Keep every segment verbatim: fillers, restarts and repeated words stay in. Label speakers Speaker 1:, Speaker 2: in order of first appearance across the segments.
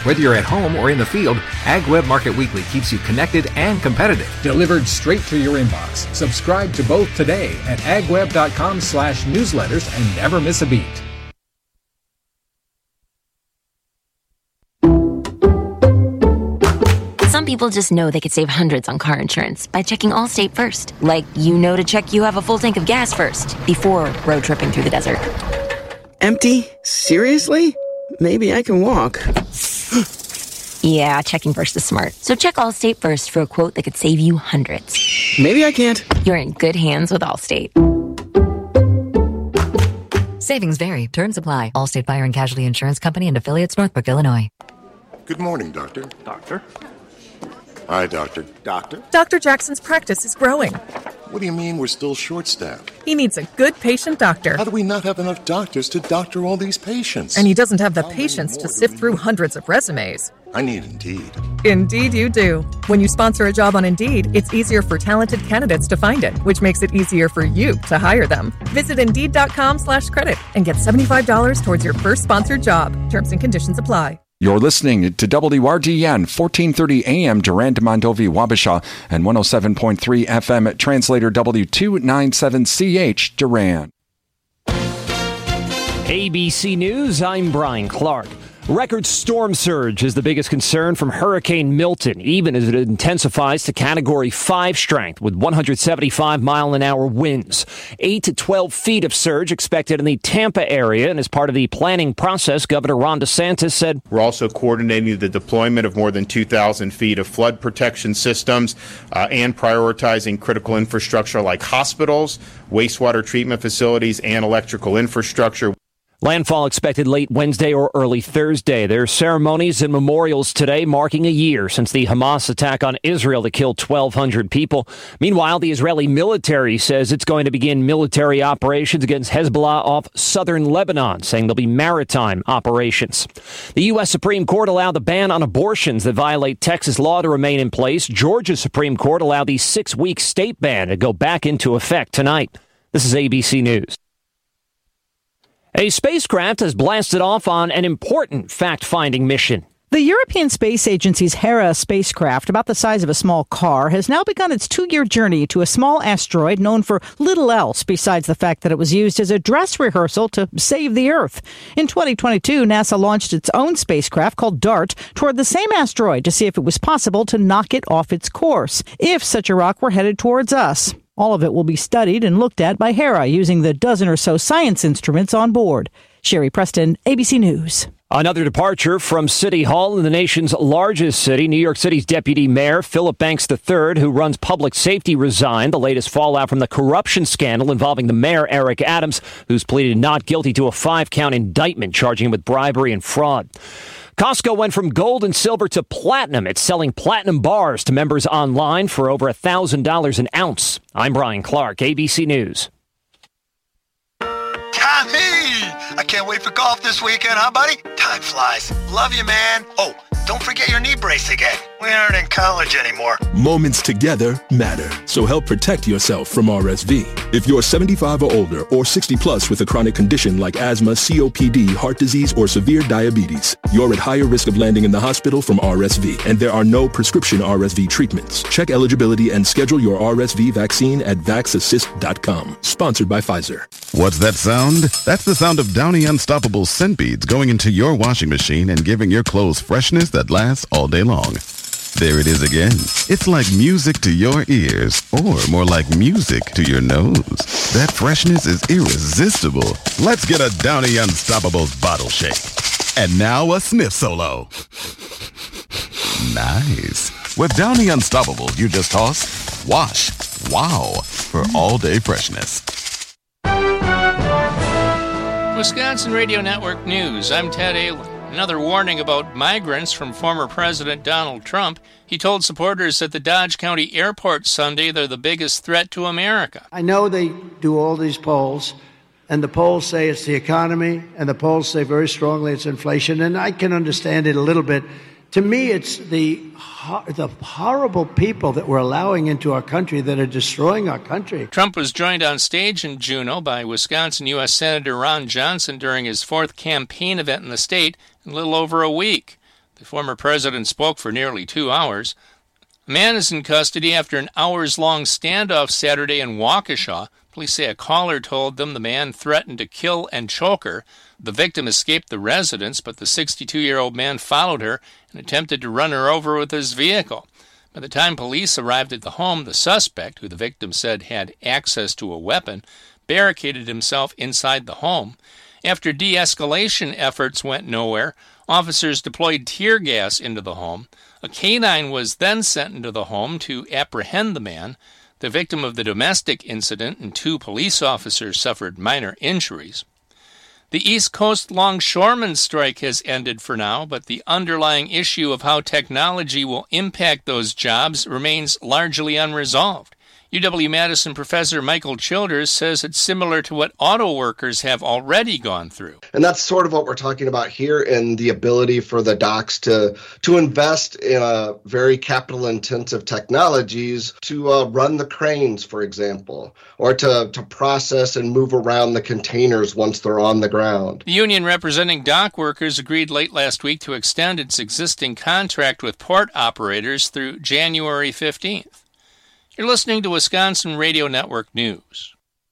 Speaker 1: Whether you're at home or in the field, AgWeb Market Weekly keeps you connected and competitive.
Speaker 2: Delivered straight to your inbox. Subscribe to both today at agweb.com slash newsletters and never miss a beat.
Speaker 3: Some people just know they could save hundreds on car insurance by checking Allstate first. Like, you know to check you have a full tank of gas first before road tripping through the desert.
Speaker 4: Empty? Seriously? Maybe I can walk.
Speaker 3: Yeah, checking first is smart. So check Allstate first for a quote that could save you hundreds.
Speaker 4: Maybe I can't.
Speaker 3: You're in good hands with Allstate.
Speaker 5: Savings vary. Terms apply. Allstate Fire and Casualty Insurance Company and affiliates, Northbrook, Illinois.
Speaker 6: Good morning, Doctor.
Speaker 7: Doctor?
Speaker 6: Hi, Doctor.
Speaker 7: Doctor?
Speaker 8: Doctor Jackson's practice is growing.
Speaker 6: What do you mean we're still short-staffed?
Speaker 8: He needs a good patient doctor.
Speaker 6: How do we not have enough doctors to doctor all these patients?
Speaker 8: And he doesn't have the patience to sift through hundreds of resumes.
Speaker 6: I need Indeed.
Speaker 8: Indeed you do. When you sponsor a job on Indeed, it's easier for talented candidates to find it, which makes it easier for you to hire them. Visit Indeed.com slash credit and get seventy-five dollars towards your first sponsored job. Terms and conditions apply.
Speaker 9: You're listening to W R D N, fourteen thirty A M, Durand, Mondovi, Wabasha, and one oh seven point three F M at Translator W two ninety-seven C H, Durand.
Speaker 10: A B C News, I'm Brian Clark. Record storm surge is the biggest concern from Hurricane Milton, even as it intensifies to Category five strength with one hundred seventy-five mile an hour winds. eight to twelve feet of surge expected in the Tampa area, and as part of the planning process, Governor Ron DeSantis said,
Speaker 11: "We're also coordinating the deployment of more than two thousand feet of flood protection systems uh, and prioritizing critical infrastructure like hospitals, wastewater treatment facilities, and electrical infrastructure."
Speaker 10: Landfall expected late Wednesday or early Thursday. There are ceremonies and memorials today marking a year since the Hamas attack on Israel that killed twelve hundred people. Meanwhile, the Israeli military says it's going to begin military operations against Hezbollah off southern Lebanon, saying there'll be maritime operations. The U S Supreme Court allowed the ban on abortions that violate Texas law to remain in place. Georgia's Supreme Court allowed the six-week state ban to go back into effect tonight. This is A B C News. A spacecraft has blasted off on an important fact-finding mission.
Speaker 12: The European Space Agency's Hera spacecraft, about the size of a small car, has now begun its two-year journey to a small asteroid known for little else besides the fact that it was used as a dress rehearsal to save the Earth. In twenty twenty-two, NASA launched its own spacecraft called DART toward the same asteroid to see if it was possible to knock it off its course, if such a rock were headed towards us. All of it will be studied and looked at by Hera using the dozen or so science instruments on board. Sherry Preston, A B C News.
Speaker 10: Another departure from City Hall in the nation's largest city. New York City's Deputy Mayor Philip Banks the third, who runs public safety, resigned. The latest fallout from the corruption scandal involving the mayor, Eric Adams, who's pleaded not guilty to a five-count indictment charging him with bribery and fraud. Costco went from gold and silver to platinum. It's selling platinum bars to members online for over one thousand dollars an ounce. I'm Brian Clark, A B C News.
Speaker 13: Tommy! I can't wait for golf this weekend, huh, buddy? Time flies. Love you, man. Oh, don't forget your knee brace again. We aren't in college anymore.
Speaker 14: Moments together matter, so help protect yourself from R S V. If you're seventy-five or older or sixty plus with a chronic condition like asthma, C O P D, heart disease, or severe diabetes, you're at higher risk of landing in the hospital from R S V, and there are no prescription R S V treatments. Check eligibility and schedule your R S V vaccine at vax assist dot com. Sponsored by Pfizer.
Speaker 15: What's that sound? That's the sound of Downy Unstoppable scent beads going into your washing machine and giving your clothes freshness that lasts all day long. There it is again. It's like music to your ears, or more like music to your nose. That freshness is irresistible. Let's get a Downy Unstoppables bottle shake. And now a sniff solo. Nice. With Downy Unstoppables, you just toss, wash, wow, for all-day freshness.
Speaker 16: Wisconsin Radio Network News, I'm Ted Allen. Another warning about migrants from former President Donald Trump. He told supporters at the Dodge County Airport Sunday they're the biggest threat to America.
Speaker 17: I know they do all these polls, and the polls say it's the economy, and the polls say very strongly it's inflation, and I can understand it a little bit. To me, it's the the horrible people that we're allowing into our country that are destroying our country.
Speaker 16: Trump was joined on stage in Juneau by Wisconsin U S Senator Ron Johnson during his fourth campaign event in the state in a little over a week. The former president spoke for nearly two hours. A man is in custody after an hours-long standoff Saturday in Waukesha. Police say a caller told them the man threatened to kill and choke her. The victim escaped the residence, but the sixty-two-year-old man followed her and attempted to run her over with his vehicle. By the time police arrived at the home, the suspect, who the victim said had access to a weapon, barricaded himself inside the home. After de-escalation efforts went nowhere, officers deployed tear gas into the home. A canine was then sent into the home to apprehend the man. The victim of the domestic incident and two police officers suffered minor injuries. The East Coast longshoremen strike has ended for now, but the underlying issue of how technology will impact those jobs remains largely unresolved. U W-Madison professor Michael Childers says it's similar to what auto workers have already gone through.
Speaker 7: And that's sort of what we're talking about here, in the ability for the docks to to invest in a very capital-intensive technologies to uh, run the cranes, for example, or to, to process and move around the containers once they're on the ground.
Speaker 16: The union representing dock workers agreed late last week to extend its existing contract with port operators through January fifteenth. You're listening to Wisconsin Radio Network News.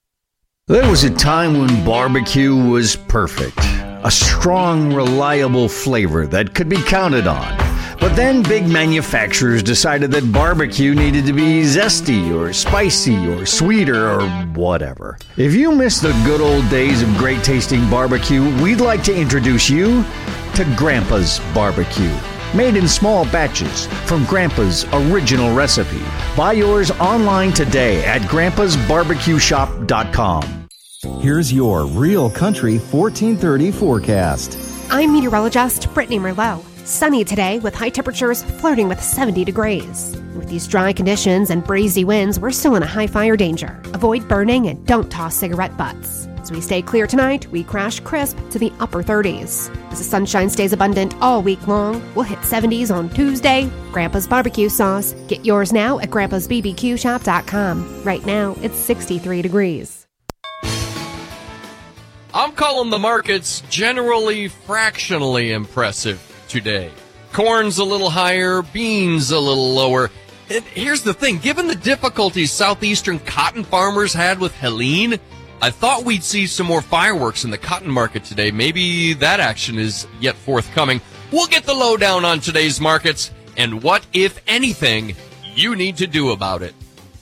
Speaker 18: There was a time when barbecue was perfect. A strong, reliable flavor that could be counted on. But then big manufacturers decided that barbecue needed to be zesty or spicy or sweeter or whatever. If you miss the good old days of great tasting barbecue, we'd like to introduce you to Grandpa's Barbecue. Made in small batches from Grandpa's original recipe. Buy yours online today at grandpas barbecue shop dot com.
Speaker 19: Here's your Real Country fourteen thirty forecast.
Speaker 20: I'm meteorologist Brittany Merlot. Sunny today with high temperatures flirting with seventy degrees. With these dry conditions and breezy winds, we're still in a high fire danger. Avoid burning and don't toss cigarette butts. As we stay clear tonight, we crash crisp to the upper thirties. As the sunshine stays abundant all week long, we'll hit seventies on Tuesday. Grandpa's Barbecue Sauce. Get yours now at grandpas b b q shop dot com. Right now, it's sixty-three degrees.
Speaker 21: I'm calling the markets generally fractionally impressive today. Corn's a little higher, beans a little lower. And here's the thing, given the difficulties southeastern cotton farmers had with Helene, I thought we'd see some more fireworks in the cotton market today. Maybe that action is yet forthcoming. We'll get the lowdown on today's markets and what, if anything, you need to do about it.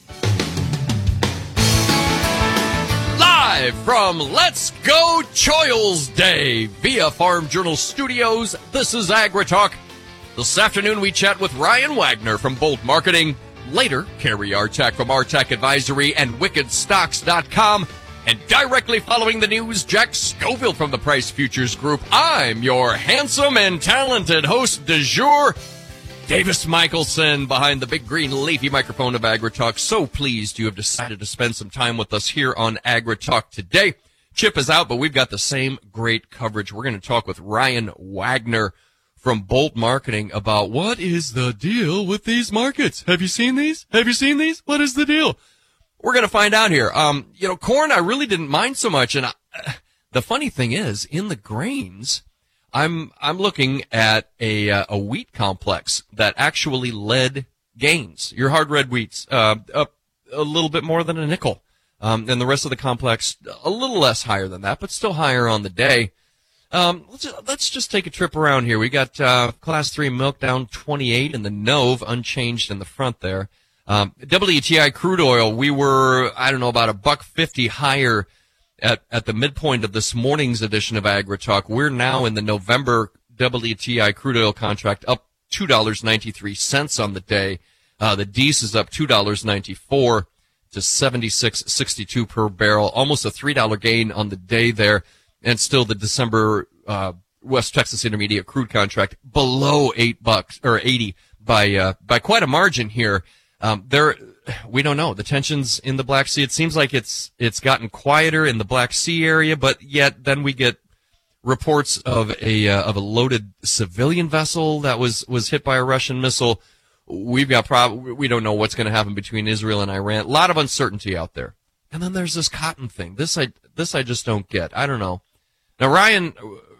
Speaker 21: Live from Let's Go Choils Day via Farm Journal Studios, this is AgriTalk. This afternoon we chat with Ryan Wagner from Bolt Marketing. Later, Carrie Artak from Artak Advisory and wicked stocks dot com. And directly following the news, Jack Scoville from the Price Futures Group. I'm your handsome and talented host du jour, Davis Michelson, behind the big green leafy microphone of AgriTalk. So pleased you have decided to spend some time with us here on AgriTalk today. Chip is out, but we've got the same great coverage. We're going to talk with Ryan Wagner from Bolt Marketing about what is the deal with these markets. Have you seen these? Have you seen these? What is the deal? We're going to find out here. Um, you know, corn, I really didn't mind so much. And I, the funny thing is, in the grains, I'm, I'm looking at a, uh, a wheat complex that actually led gains. Your hard red wheats, uh, up a little bit more than a nickel. Um, and the rest of the complex, a little less higher than that, but still higher on the day. Um, let's, let's just take a trip around here. We got, uh, class three milk down twenty-eight and the Nove unchanged in the front there. Um, W T I crude oil, we were, I don't know, about a buck fifty higher at, at the midpoint of this morning's edition of AgriTalk. We're now in the November W T I crude oil contract up two dollars and ninety-three cents on the day. Uh, the D E S is up two dollars and ninety-four cents to seventy-six sixty-two per barrel, almost a three dollar gain on the day there. And still the December, uh, West Texas Intermediate crude contract below eight bucks, or eighty by, uh, by quite a margin here. Um, there, we don't know. The tensions in the Black Sea, it seems like it's, it's gotten quieter in the Black Sea area, but yet then we get reports of a, uh, of a loaded civilian vessel that was, was hit by a Russian missile. We've got prob, we don't know what's going to happen between Israel and Iran. A lot of uncertainty out there. And then there's this cotton thing. This I, this I just don't get. I don't know. Now, Ryan,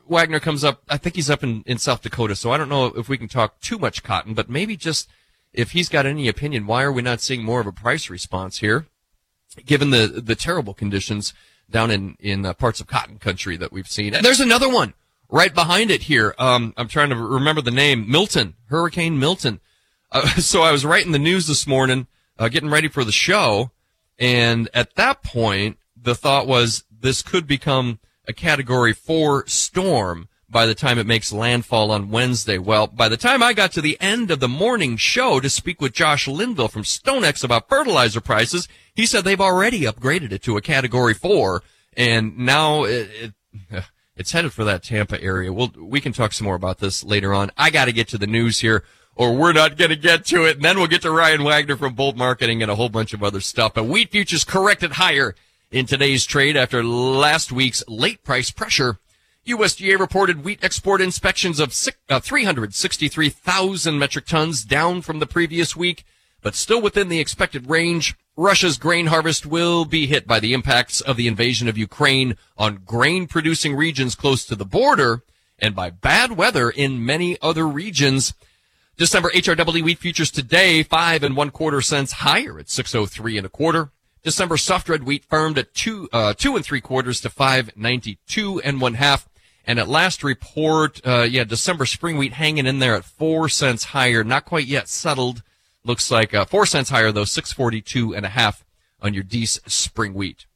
Speaker 21: Wagner comes up, I think he's up in, in South Dakota, so I don't know if we can talk too much cotton, but maybe just if he's got any opinion, why are we not seeing more of a price response here, given the, the terrible conditions down in, in uh, parts of cotton country that we've seen. And there's another one right behind it here. Um, I'm trying to remember the name. Milton, Hurricane Milton. Uh, so I was writing the news this morning, uh, getting ready for the show, and at that point, the thought was this could become a Category four storm by the time it makes landfall on Wednesday. Well, by the time I got to the end of the morning show to speak with Josh Linville from StoneX about fertilizer prices, he said they've already upgraded it to a Category four, and now it, it, it's headed for that Tampa area. We'll, we can talk some more about this later on. I got to get to the news here, or we're not going to get to it, and then we'll get to Ryan Wagner from Bolt Marketing and a whole bunch of other stuff. But wheat futures corrected higher in today's trade after last week's late price pressure. U S D A reported wheat export inspections of three hundred sixty-three thousand metric tons, down from the previous week, but still within the expected range. Russia's grain harvest will be hit by the impacts of the invasion of Ukraine on grain-producing regions close to the border and by bad weather in many other regions. December H R W wheat futures today, five and one quarter cents higher at six oh three and a quarter. December soft red wheat firmed at two, uh, two and three quarters to five ninety-two and one half. And at last report, uh, yeah, December spring wheat hanging in there at four cents higher, not quite yet settled. Looks like uh, four cents higher though, six forty-two and a half on your Deese spring wheat.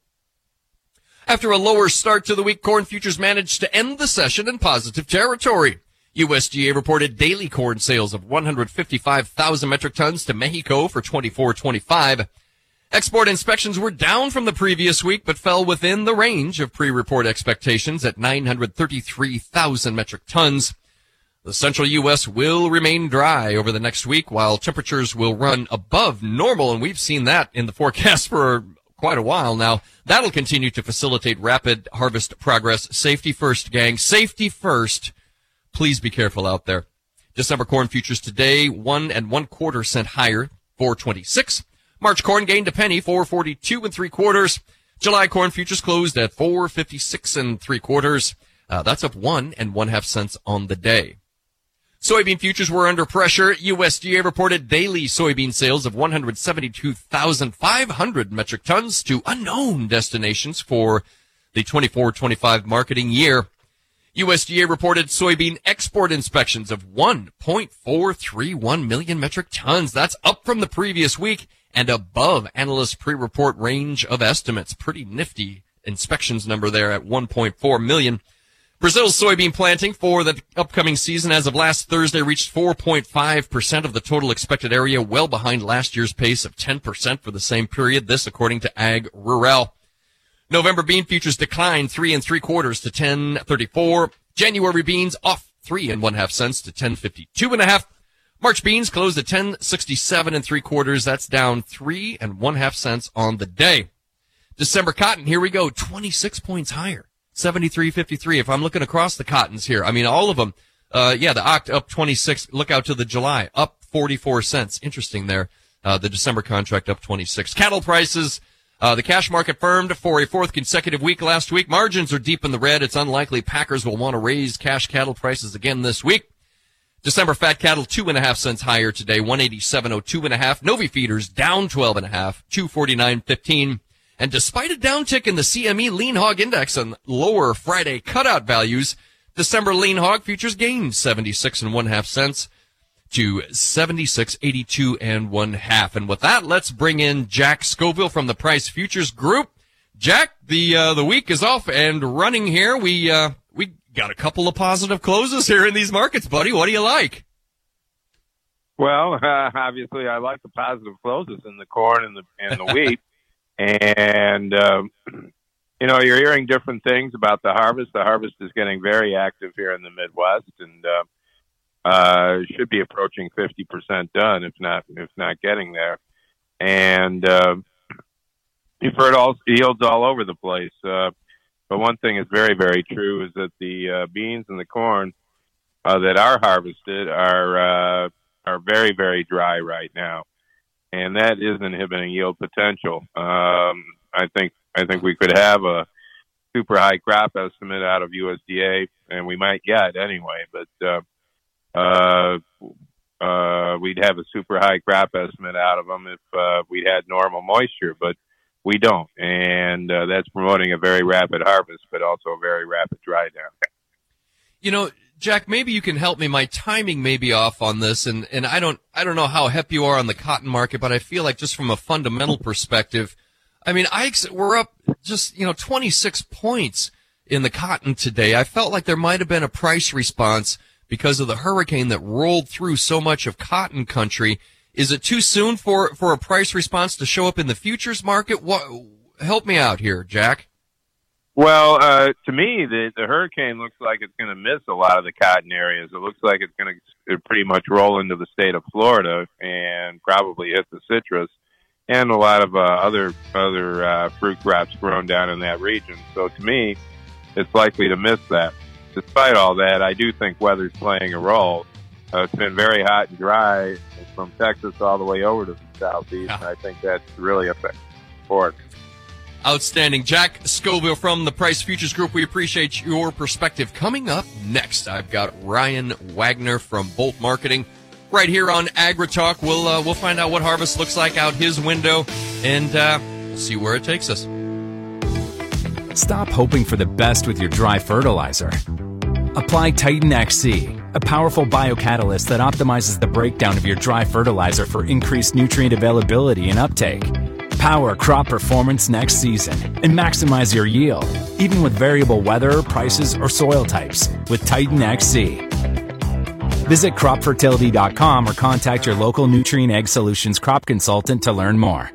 Speaker 21: After a lower start to the week, corn futures managed to end the session in positive territory. U S D A reported daily corn sales of one hundred fifty-five thousand metric tons to Mexico for twenty-four twenty-five. Export inspections were down from the previous week, but fell within the range of pre-report expectations at nine hundred thirty-three thousand metric tons. The central U S will remain dry over the next week, while temperatures will run above normal, and we've seen that in the forecast for quite a while now. That'll continue to facilitate rapid harvest progress. Safety first, gang. Safety first. Please be careful out there. December corn futures today, one and one quarter cent higher, four twenty-six. March corn gained a penny, four forty-two and three quarters. July corn futures closed at four fifty-six and three quarters. Uh, that's up one and one half cents on the day. Soybean futures were under pressure. U S D A reported daily soybean sales of one hundred seventy-two thousand five hundred metric tons to unknown destinations for the twenty-four twenty-five marketing year. U S D A reported soybean export inspections of one point four three one million metric tons. That's up from the previous week and above analysts' pre-report range of estimates. Pretty nifty inspections number there at one point four million. Brazil's soybean planting for the upcoming season as of last Thursday reached four point five percent of the total expected area, well behind last year's pace of ten percent for the same period. This according to Ag Rural. November bean futures declined three and three quarters to ten thirty-four. January beans off three and one half cents to ten fifty-two and a half. March beans closed at ten sixty-seven and three quarters. That's down three and one half cents on the day. December cotton, here we go, twenty-six points higher, seventy-three fifty-three. If I'm looking across the cottons here, I mean all of them. Uh, yeah, the Oct up twenty-six. Look out to the July, up forty-four cents. Interesting there. Uh, the December contract up twenty-six. Cattle prices. Uh, the cash market firmed for a fourth consecutive week last week. Margins are deep in the red. It's unlikely packers will want to raise cash cattle prices again this week. December fat cattle two and a half cents higher today, one eighty-seven oh two and a half. Novi feeders down twelve and a half, two forty-nine fifteen. And despite a downtick in the C M E lean hog index and lower Friday cutout values, December lean hog futures gained seventy-six and one half cents to seventy-six eighty-two and one half. And with that, let's bring in Jack Scoville from the Price Futures Group. Jack, the uh, the week is off and running here. We uh, we got a couple of positive closes here in these markets, buddy. What do you like?
Speaker 1: Well, uh, obviously, I like the positive closes in the corn and the and the wheat. And um, you know, you're hearing different things about the harvest. The harvest is getting very active here in the Midwest, and uh, uh, should be approaching fifty percent done, if not if not getting there. And uh, you've heard all yields all over the place. Uh, but one thing is very, very true is that the uh, beans and the corn uh, that are harvested are uh, are very, very dry right now, and that is inhibiting yield potential. Um, I think I think we could have a super high crop estimate out of U S D A and we might get anyway. But uh, uh, uh, we'd have a super high crop estimate out of them if uh, we had normal moisture, but we don't, and uh, that's promoting a very rapid harvest, but also a very rapid dry down.
Speaker 21: You know, Jack, maybe you can help me. My timing may be off on this, and, and I don't I don't know how hep you are on the cotton market, but I feel like just from a fundamental perspective, I mean, I we're up just, you know, twenty-six points in the cotton today. I felt like there might have been a price response because of the hurricane that rolled through so much of cotton country. Is it too soon for, for a price response to show up in the futures market? What, help me out here, Jack.
Speaker 1: Well, uh, to me, the, the hurricane looks like it's going to miss a lot of the cotton areas. It looks like it's going to pretty much roll into the state of Florida and probably hit the citrus and a lot of uh, other other uh, fruit crops grown down in that region. So to me, it's likely to miss that. Despite all that, I do think weather's playing a role. Uh, it's been very hot and dry from Texas all the way over to the southeast, yeah. and I think that's really affecting support.
Speaker 21: Outstanding. Jack Scoville from the Price Futures Group. We appreciate your perspective. Coming up next, I've got Ryan Wagner from Bolt Marketing right here on AgriTalk. We'll uh, we'll find out what harvest looks like out his window, and uh, we'll see where it takes us.
Speaker 2: Stop hoping for the best with your dry fertilizer. Apply Titan X C, a powerful biocatalyst that optimizes the breakdown of your dry fertilizer for increased nutrient availability and uptake. Power crop performance next season and maximize your yield, even with variable weather, prices, or soil types with Titan X C. Visit crop fertility dot com or contact your local Nutrien Ag Solutions crop consultant to learn more.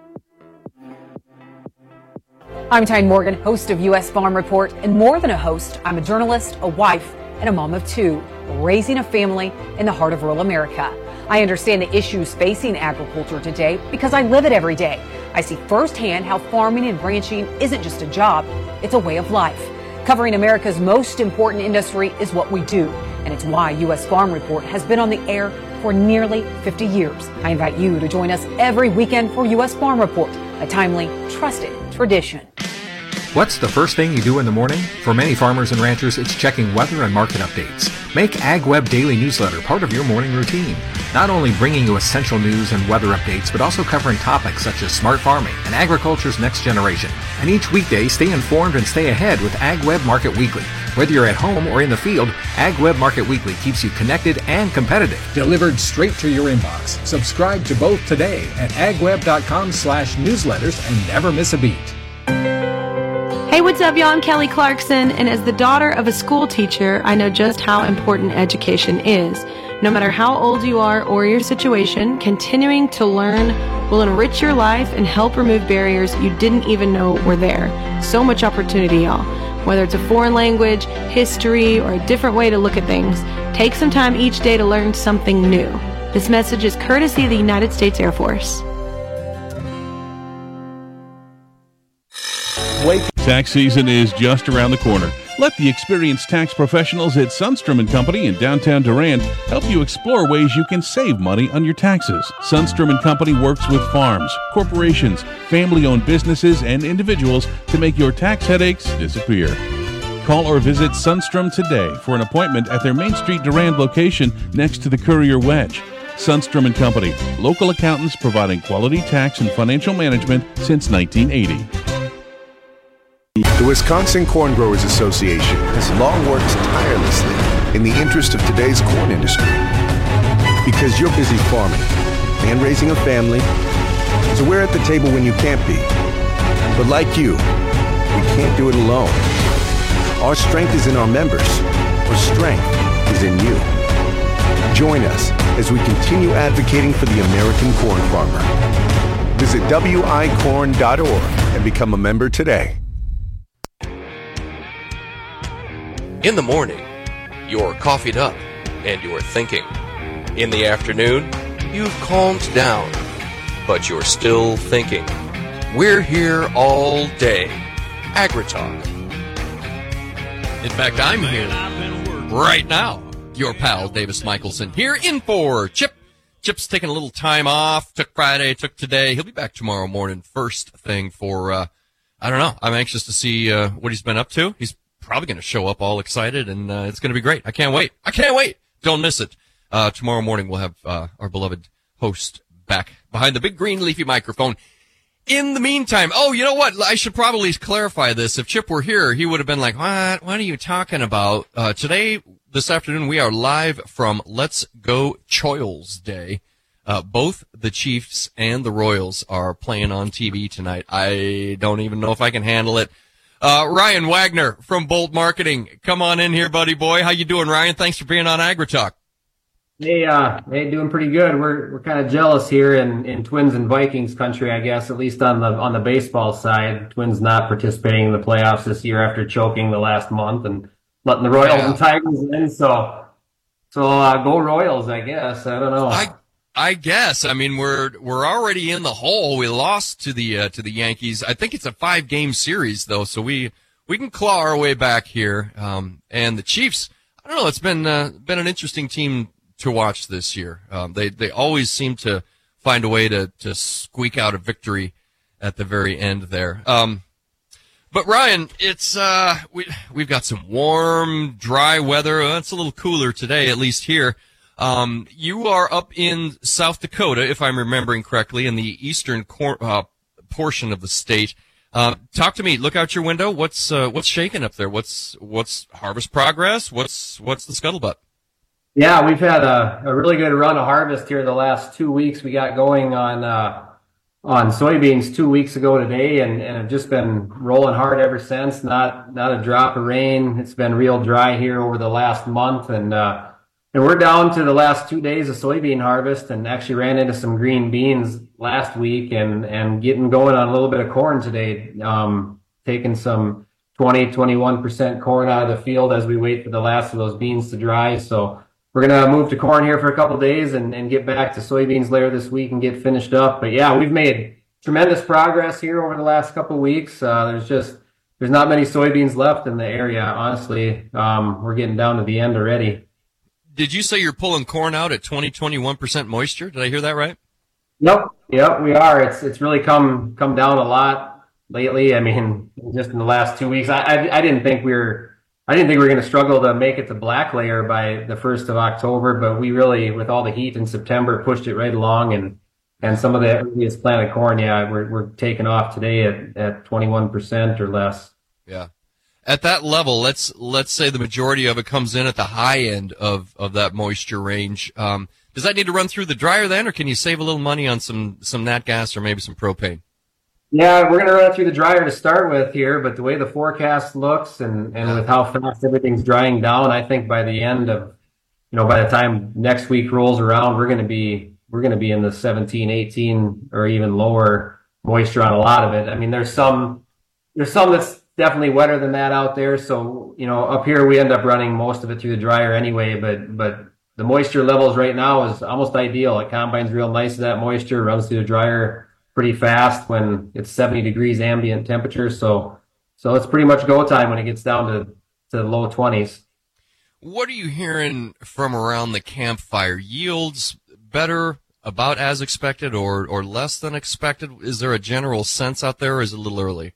Speaker 22: I'm Tyne Morgan, host of U S Farm Report, and more than a host, I'm a journalist, a wife, and a mom of two, raising a family in the heart of rural America. I understand the issues facing agriculture today because I live it every day. I see firsthand how farming and ranching isn't just a job, it's a way of life. Covering America's most important industry is what we do, and it's why U S Farm Report has been on the air for nearly fifty years. I invite you to join us every weekend for U S Farm Report, a timely, trusted tradition.
Speaker 23: What's the first thing you do in the morning? For many farmers and ranchers, it's checking weather and market updates. Make AgWeb Daily Newsletter part of your morning routine. Not only bringing you essential news and weather updates, but also covering topics such as smart farming and agriculture's next generation. And each weekday, stay informed and stay ahead with AgWeb Market Weekly. Whether you're at home or in the field, AgWeb Market Weekly keeps you connected and competitive.
Speaker 24: Delivered straight to your inbox. Subscribe to both today at agweb.com slash newsletters and never miss a beat.
Speaker 25: Hey, what's up, y'all? I'm Kelly Clarkson, and as the daughter of a school teacher, I know just how important education is. No matter how old you are or your situation, continuing to learn will enrich your life and help remove barriers you didn't even know were there. So much opportunity, y'all. Whether it's a foreign language, history, or a different way to look at things, take some time each day to learn something new. This message is courtesy of the United States Air Force.
Speaker 26: Wake. Tax season is just around the corner. Let the experienced tax professionals at Sundstrom and Company in downtown Durand help you explore ways you can save money on your taxes. Sundstrom and Company works with farms, corporations, family-owned businesses, and individuals to make your tax headaches disappear. Call or visit Sundstrom today for an appointment at their Main Street Durand location next to the Courier Wedge. Sundstrom and Company, local accountants providing quality tax and financial management since nineteen eighty.
Speaker 27: The Wisconsin Corn Growers Association has long worked tirelessly in the interest of today's corn industry. Because you're busy farming and raising a family, so we're at the table when you can't be. But like you, we can't do it alone. Our strength is in our members. Our strength is in you. Join us as we continue advocating for the American corn farmer. Visit W I corn dot org and become a member today.
Speaker 21: In the morning, you're coffeeed up and you're thinking. In the afternoon, you've calmed down, but you're still thinking. We're here all day. AgriTalk. In fact, I'm here right now. Your pal, Davis Michelson, here in for Chip. Chip's taking a little time off. Took Friday, took today. He'll be back tomorrow morning, first thing for, uh, I don't know. I'm anxious to see uh, what he's been up to. He's probably going to show up all excited, and uh, it's going to be great. I can't wait. I can't wait. Don't miss it. Uh, tomorrow morning we'll have uh, our beloved host back behind the big green leafy microphone. In the meantime, oh, you know what? I should probably clarify this. If Chip were here, he would have been like, what? What are you talking about? Uh, today, this afternoon, we are live from Let's Go Choils Day. Uh, both the Chiefs and the Royals are playing on T V tonight. I don't even know if I can handle it. Uh, Ryan Wagner from Bolt Marketing. Come on in here, buddy boy. How you doing, Ryan? Thanks for being on AgriTalk.
Speaker 3: Hey, uh, hey, doing pretty good. We're, we're kind of jealous here in, in Twins and Vikings country, I guess, at least on the, on the baseball side. Twins not participating in the playoffs this year after choking the last month and letting the Royals yeah. and Tigers in. So, so, uh, go Royals, I guess. I don't know.
Speaker 21: I, I guess. I mean, we're, we're already in the hole. We lost to the, uh, to the Yankees. I think it's a five game series though. So we, we can claw our way back here. Um, and the Chiefs, I don't know. It's been, uh, been an interesting team to watch this year. Um, they, they always seem to find a way to, to squeak out a victory at the very end there. Um, but Ryan, it's, uh, we, we've got some warm, dry weather. Uh, it's a little cooler today, at least here. Um, you are up in South Dakota, if I'm remembering correctly, in the eastern cor- uh, portion of the state. Uh, talk to me. Look out your window. What's, uh, what's shaking up there? What's, what's harvest progress? What's, what's the scuttlebutt?
Speaker 3: Yeah, we've had a, a really good run of harvest here the last two weeks. We got going on uh, on soybeans two weeks ago today, and, and have just been rolling hard ever since. Not not a drop of rain. It's been real dry here over the last month, and uh, and we're down to the last two days of soybean harvest, and actually ran into some green beans last week, and and getting going on a little bit of corn today. Um, taking some twenty, twenty-one percent corn out of the field as we wait for the last of those beans to dry. So we're going to move to corn here for a couple of days and, and get back to soybeans later this week and get finished up. But yeah, we've made tremendous progress here over the last couple of weeks. Uh, there's just, there's not many soybeans left in the area, honestly. Um, we're getting down to the end already.
Speaker 21: Did you say you're pulling corn out at twenty, twenty-one percent moisture? Did I hear that right?
Speaker 3: Yep. Yep, we are. It's, it's really come, come down a lot lately. I mean, just in the last two weeks, I, I, I didn't think we were, I didn't think we were going to struggle to make it to black layer by the first of October, but we really, with all the heat in September, pushed it right along. And, and some of the earliest planted corn, yeah, we're, we're taking off today at, at twenty-one percent or less.
Speaker 21: Yeah. At that level, let's, let's say the majority of it comes in at the high end of, of that moisture range. Um, does that need to run through the dryer then, or can you save a little money on some, some nat gas or maybe some propane?
Speaker 3: Yeah, we're going to run it through the dryer to start with here, but the way the forecast looks and, and with how fast everything's drying down, I think by the end of, you know, by the time next week rolls around, we're going to be, we're going to be in the seventeen, eighteen or even lower moisture on a lot of it. I mean, there's some, there's some that's definitely wetter than that out there. So, you know, up here we end up running most of it through the dryer anyway, but, but the moisture levels right now is almost ideal. It combines real nice to that moisture, runs through the dryer pretty fast when it's seventy degrees ambient temperature. So, so it's pretty much go time when it gets down to, to the low twenties.
Speaker 21: What are you hearing from around the campfire? Yields better, about as expected, or, or less than expected? Is there a general sense out there, or is it a little early?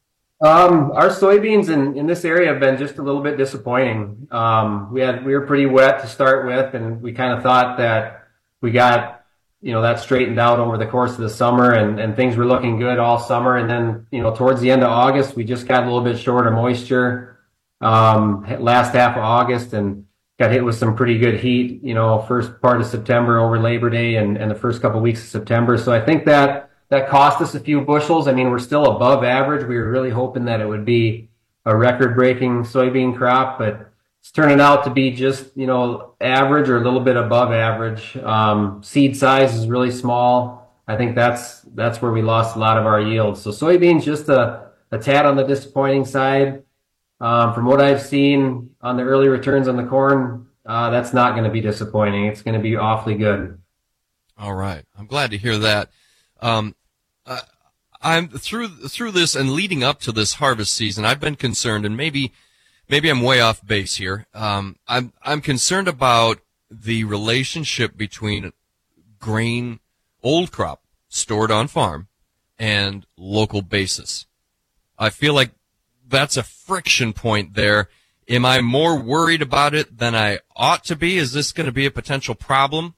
Speaker 3: Um, our soybeans in, in this area have been just a little bit disappointing. Um, we had, we were pretty wet to start with, and we kind of thought that we got, you know, that straightened out over the course of the summer, and, and things were looking good all summer. And then, you know, towards the end of August, we just got a little bit short of moisture, um, last half of August, and got hit with some pretty good heat, you know, first part of September over Labor Day and, and the first couple of weeks of September. So I think that, that cost us a few bushels. I mean, we're still above average. We were really hoping that it would be a record-breaking soybean crop, but it's turning out to be just, you know, average or a little bit above average. Um, seed size is really small. I think that's that's where we lost a lot of our yields. So soybeans just a, a tad on the disappointing side. Um, from what I've seen on the early returns on the corn, uh, that's not going to be disappointing. It's going to be awfully good.
Speaker 21: All right. I'm glad to hear that. Um, uh, I'm through through this and leading up to this harvest season, I've been concerned, and maybe maybe I'm way off base here. Um, I'm I'm concerned about the relationship between grain, old crop stored on farm, and local basis. I feel like that's a friction point there. Am I more worried about it than I ought to be? Is this going to be a potential problem?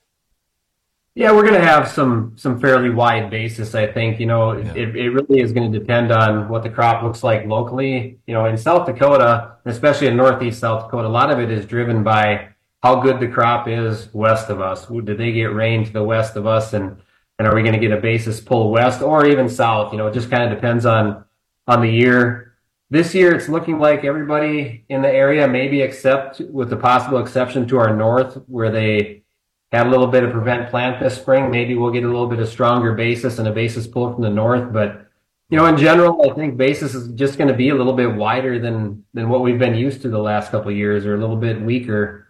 Speaker 3: Yeah, we're going to have some some fairly wide basis, I think. You know, yeah. it, it really is going to depend on what the crop looks like locally. You know, in South Dakota, especially in northeast South Dakota, a lot of it is driven by how good the crop is west of us. Did they get rain to the west of us, and, and are we going to get a basis pull west or even south? You know, it just kind of depends on on the year. This year, it's looking like everybody in the area, maybe except with the possible exception to our north, where they had a little bit of prevent plant this spring. Maybe we'll get a little bit of stronger basis and a basis pull from the north. But, you know, in general, I think basis is just going to be a little bit wider than than what we've been used to the last couple of years, or a little bit weaker.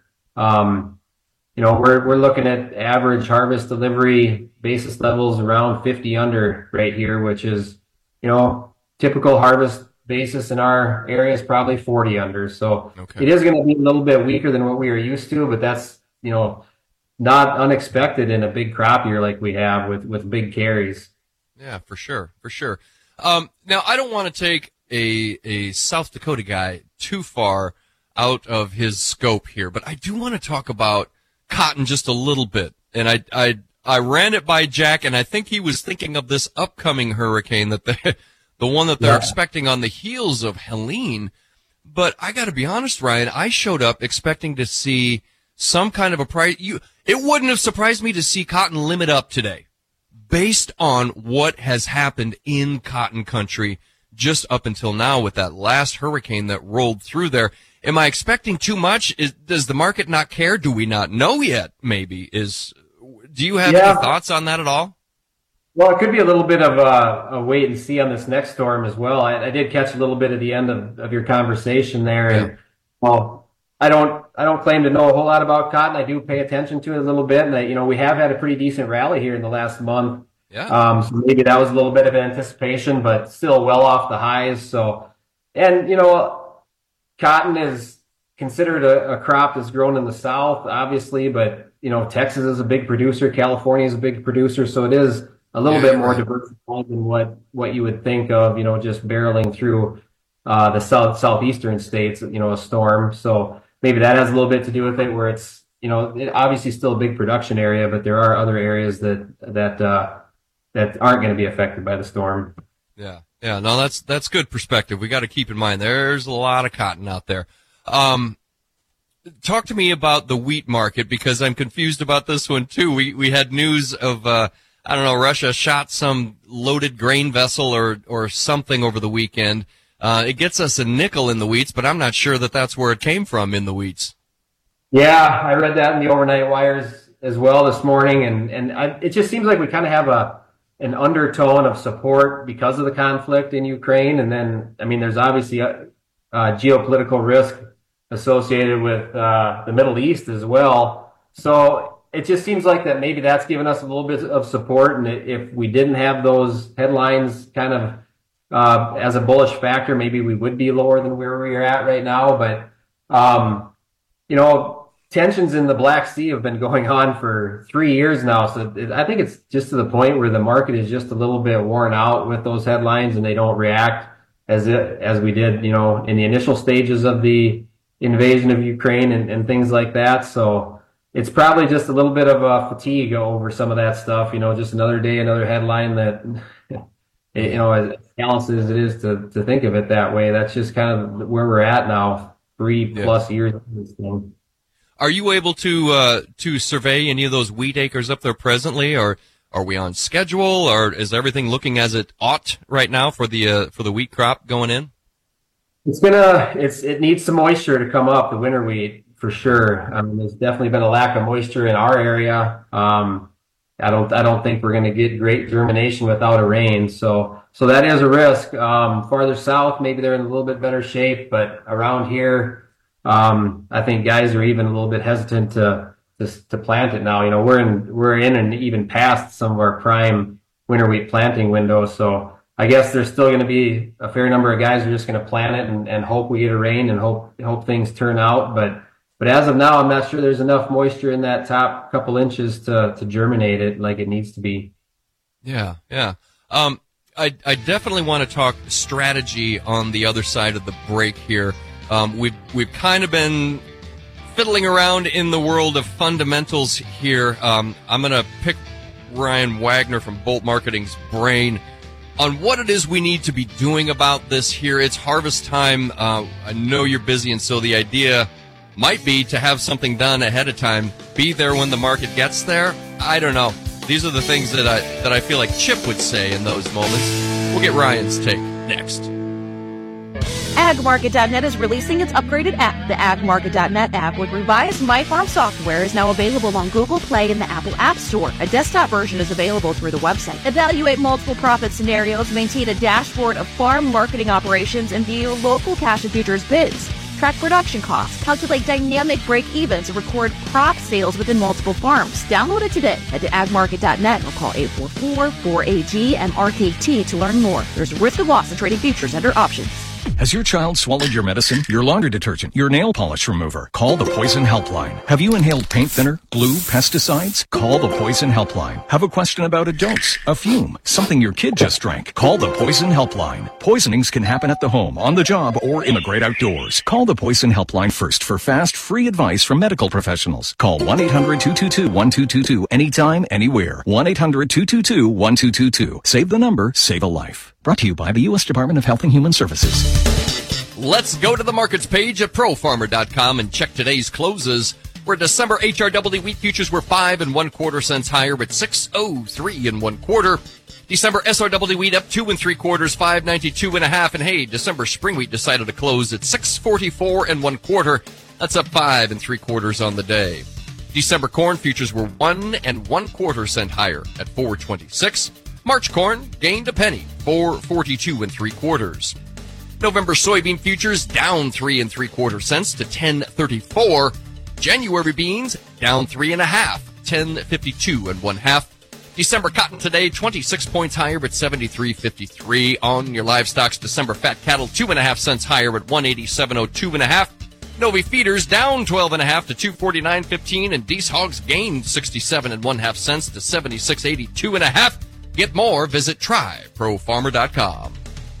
Speaker 3: Um, you know, we're we're looking at average harvest delivery basis levels around fifty under right here, which is, you know, typical harvest basis in our area is probably forty under. So okay. It is going to be a little bit weaker than what we are used to, but that's, you know, not unexpected in a big crop year like we have with, with big carries.
Speaker 21: Yeah, for sure, for sure. Um, now, I don't want to take a a South Dakota guy too far out of his scope here, but I do want to talk about cotton just a little bit. And I I I ran it by Jack, and I think he was thinking of this upcoming hurricane, that they, the one that they're yeah. expecting on the heels of Helene. But I got to be honest, Ryan, I showed up expecting to see some kind of a price. You, it wouldn't have surprised me to see cotton limit up today, based on what has happened in cotton country just up until now with that last hurricane that rolled through there. Am I expecting too much? Is, does the market not care? Do we not know yet? Maybe is. Do you have yeah. any thoughts on that at all?
Speaker 3: Well, it could be a little bit of a, a wait and see on this next storm as well. I, I did catch a little bit at the end of, of your conversation there, and yeah. well, I don't I don't claim to know a whole lot about cotton. I do pay attention to it a little bit, and I, you know, we have had a pretty decent rally here in the last month.
Speaker 21: Yeah.
Speaker 3: Um, so maybe that was a little bit of anticipation, but still well off the highs. So, and you know, cotton is considered a, a crop that's grown in the South, obviously, but you know, Texas is a big producer, California is a big producer, so it is a little yeah, bit more right. diversified than what what you would think of. You know, just barreling through uh, the south southeastern states. You know, a storm. So maybe that has a little bit to do with it, where it's, you know, it obviously still a big production area, but there are other areas that that uh, that aren't going to be affected by the storm.
Speaker 21: Yeah, yeah, no, that's that's good perspective. We got to keep in mind there's a lot of cotton out there. Um, talk to me about the wheat market, because I'm confused about this one too. We we had news of uh, I don't know, Russia shot some loaded grain vessel or or something over the weekend. Uh, it gets us a nickel in the wheats, but I'm not sure that that's where it came from in the wheats.
Speaker 3: Yeah, I read that in the overnight wires as well this morning, and and I, it just seems like we kind of have a an undertone of support because of the conflict in Ukraine, and then I mean, there's obviously a, a geopolitical risk associated with uh, the Middle East as well. So it just seems like that maybe that's given us a little bit of support, and if we didn't have those headlines kind of Uh, as a bullish factor, maybe we would be lower than where we are at right now. But, um, you know, tensions in the Black Sea have been going on for three years now. So it, I think it's just to the point where the market is just a little bit worn out with those headlines, and they don't react as it, as we did, you know, in the initial stages of the invasion of Ukraine and, and things like that. So it's probably just a little bit of a fatigue over some of that stuff, you know, just another day, another headline that, you know, as balanced as it is to, to think of it that way, that's just kind of where we're at now, three yeah. plus years of this thing.
Speaker 21: Are you able to uh, to survey any of those wheat acres up there presently, or are we on schedule, or is everything looking as it ought right now for the uh, for the wheat crop going in?
Speaker 3: It's gonna it's it needs some moisture to come up, the winter wheat for sure. Um, there's definitely been a lack of moisture in our area. Um, I don't, I don't think we're going to get great germination without a rain. So, so that is a risk. Um, farther south, maybe they're in a little bit better shape, but around here, um, I think guys are even a little bit hesitant to, to, to plant it now. You know, we're in, we're in and even past some of our prime winter wheat planting windows. So I guess there's still going to be a fair number of guys who are just going to plant it and, and hope we get a rain and hope, hope things turn out. But, But as of now, I'm not sure there's enough moisture in that top couple inches to, to germinate it like it needs to be.
Speaker 21: Yeah, yeah. Um, I, I definitely want to talk strategy on the other side of the break here. Um, we've we've kind of been fiddling around in the world of fundamentals here. Um, I'm going to pick Ryan Wagner from Bolt Marketing's brain on what it is we need to be doing about this here. It's harvest time. Uh, I know you're busy, and so the idea might be to have something done ahead of time, be there when the market gets there. I don't know. These are the things that I that I feel like Chip would say in those moments. We'll get Ryan's take next.
Speaker 4: ag market dot net is releasing its upgraded app. The ag market dot net app with revised MyFarm software is now available on Google Play and the Apple App Store. A desktop version is available through the website. Evaluate multiple profit scenarios, maintain a dashboard of farm marketing operations, and view local cash and futures bids. Track production costs, calculate dynamic break-evens, and record crop sales within multiple farms. Download it today. Head to ag market dot net or call eight four four, four A G, M R K T to learn more. There's a risk of loss in trading futures under options.
Speaker 5: Has your child swallowed your medicine, your laundry detergent, your nail polish remover? Call the Poison Helpline. Have you inhaled paint thinner, glue, pesticides? Call the Poison Helpline. Have a question about a dose, a fume, something your kid just drank? Call the Poison Helpline. Poisonings can happen at the home, on the job, or in the great outdoors. Call the Poison Helpline first for fast, free advice from medical professionals. Call one eight hundred, two two two, one two two two anytime, anywhere. one eight hundred, two two two, one two two two. Save the number, save a life. Brought to you by the U S Department of Health and Human Services.
Speaker 21: Let's go to the markets page at pro farmer dot com and check today's closes, where December H R W wheat futures were five and one quarter cents higher at six oh three and one quarter. December S R W wheat up two and three quarters, five ninety-two and a half. And hey, December spring wheat decided to close at six forty-four and one quarter. That's up five and three quarters on the day. December corn futures were one and one quarter cent higher at four twenty-six. March corn gained a penny, four forty-two and three quarters. November soybean futures down three and three quarter cents to ten thirty-four. January beans down three and a half, ten fifty-two and one half. December cotton today twenty-six points higher at seventy-three fifty-three. On your livestock's December fat cattle two and a half cents higher at one eighty-seven oh two and a half. Novi feeders down twelve and a half to two forty-nine fifteen, and Deese hogs gained sixty-seven and one half cents to seventy-six eighty-two and a half. Get more, visit try pro farmer dot com.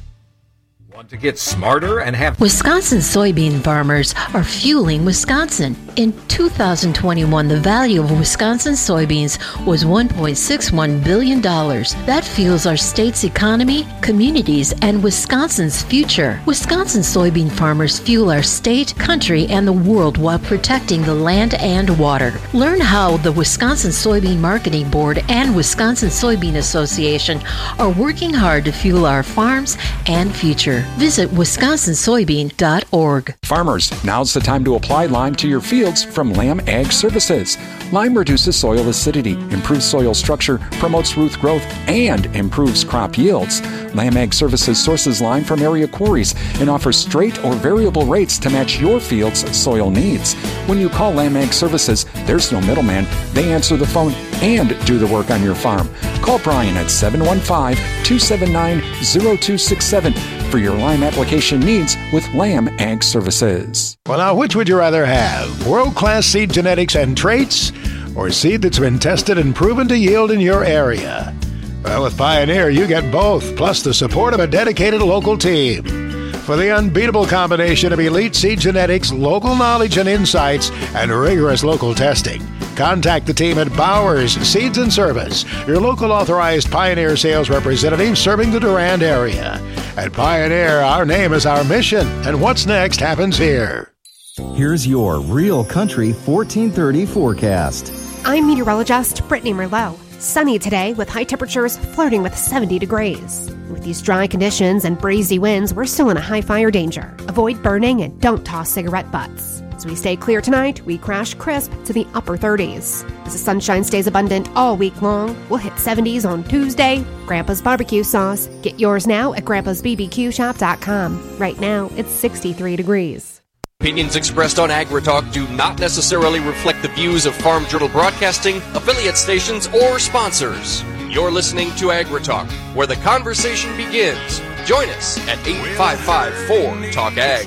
Speaker 24: Want to get smarter and have...
Speaker 6: Wisconsin soybean farmers are fueling Wisconsin. In two thousand twenty-one, the value of Wisconsin soybeans was one point six one billion dollars. That fuels our state's economy, communities, and Wisconsin's future. Wisconsin soybean farmers fuel our state, country, and the world while protecting the land and water. Learn how the Wisconsin Soybean Marketing Board and Wisconsin Soybean Association are working hard to fuel our farms and future. Visit wisconsin soybean dot org.
Speaker 8: Farmers, now's the time to apply Lime to your fields from Lamb Ag Services. Lime reduces soil acidity, improves soil structure, promotes root growth, and improves crop yields. Lamb Ag Services sources lime from area quarries and offers straight or variable rates to match your field's soil needs. When you call Lamb Ag Services, there's no middleman. They answer the phone and do the work on your farm. Call Brian at seven one five, two seven nine, zero two six seven for your lime application needs with Lamb Ag Services.
Speaker 9: Well, now, which would you rather have? World-class seed genetics and traits, or seed that's been tested and proven to yield in your area? Well, with Pioneer, you get both, plus the support of a dedicated local team. For the unbeatable combination of elite seed genetics, local knowledge and insights, and rigorous local testing, contact the team at Bowers Seeds and Service, your local authorized Pioneer sales representative serving the Durand area. At Pioneer, our name is our mission, and what's next happens here.
Speaker 19: Here's your Real Country fourteen thirty forecast.
Speaker 20: I'm meteorologist Brittany Merlot. Sunny today with high temperatures flirting with seventy degrees. With these dry conditions and breezy winds, we're still in a high fire danger. Avoid burning and don't toss cigarette butts. As we stay clear tonight, we crash crisp to the upper thirties. As the sunshine stays abundant all week long, we'll hit seventies on Tuesday. Grandpa's barbecue sauce. Get yours now at grandpas b b q shop dot com. Right now, it's sixty-three degrees.
Speaker 21: Opinions expressed on AgriTalk do not necessarily reflect the views of Farm Journal Broadcasting, affiliate stations, or sponsors. You're listening to AgriTalk, where the conversation begins. Join us at eight five five, four, talk ag.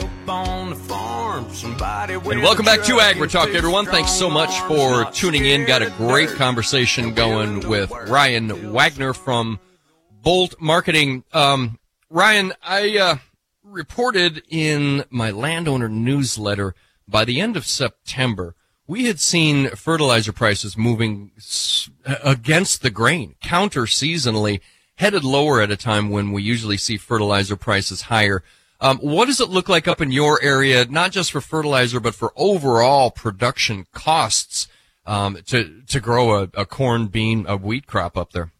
Speaker 21: And welcome back to AgriTalk, everyone. Thanks so much for tuning in. Got a great conversation going with Ryan Wagner from Bolt Marketing. Um, Ryan, I uh, reported in my landowner newsletter by the end of September, we had seen fertilizer prices moving s- against the grain, counter-seasonally, headed lower at a time when we usually see fertilizer prices higher. Um, what does it look like up in your area, not just for fertilizer, but for overall production costs um, to to grow a, a corn, bean, a wheat crop up there?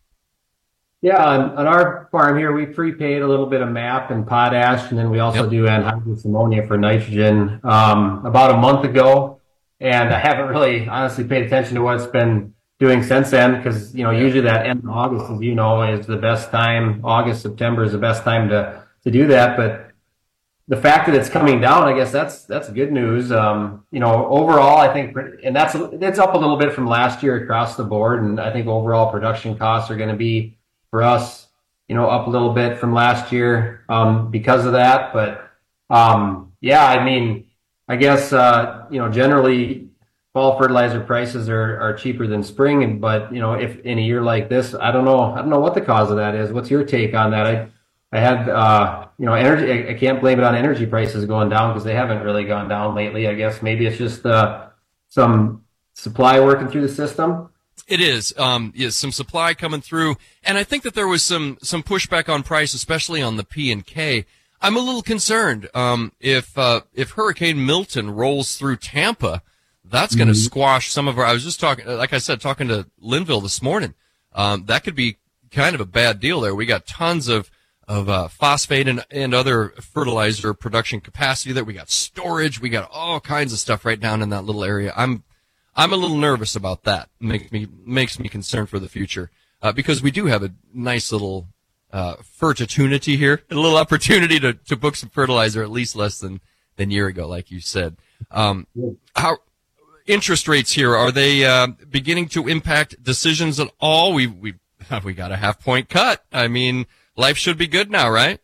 Speaker 3: Yeah, on, on our farm here, we prepaid a little bit of M A P and potash, and then we also yep. do anhydrous ammonia for nitrogen um, about a month ago. And I haven't really honestly paid attention to what it's been doing since then, because, you know, usually that end of August, as you know, is the best time. August, September is the best time to, to do that. But the fact that it's coming down, I guess that's that's good news. Um, you know, overall, I think, and that's it's up a little bit from last year across the board. And I think overall production costs are going to be, for us, you know, up a little bit from last year um, because of that. But, um, yeah, I mean, I guess, uh, you know, generally fall fertilizer prices are, are cheaper than spring. But, you know, if in a year like this, I don't know, I don't know what the cause of that is. What's your take on that? I, I had, uh, you know, energy, I can't blame it on energy prices going down because they haven't really gone down lately. I guess maybe it's just uh, some supply working through the system.
Speaker 21: It is. Um, yeah, some supply coming through. And I think that there was some, some pushback on price, especially on the P and K. I'm a little concerned. Um, if, uh, if Hurricane Milton rolls through Tampa, that's going to mm-hmm. squash some of our, I was just talking, like I said, talking to Linville this morning. Um, that could be kind of a bad deal there. We got tons of, of, uh, phosphate and, and other fertilizer production capacity there. We got storage. We got all kinds of stuff right down in that little area. I'm, I'm a little nervous about that. Makes me makes me concerned for the future uh, because we do have a nice little uh, fertility here, a little opportunity to, to book some fertilizer at least less than than a year ago, like you said. Um, how interest rates here, are they uh, beginning to impact decisions at all? We we we got a half point cut. I mean, life should be good now, right?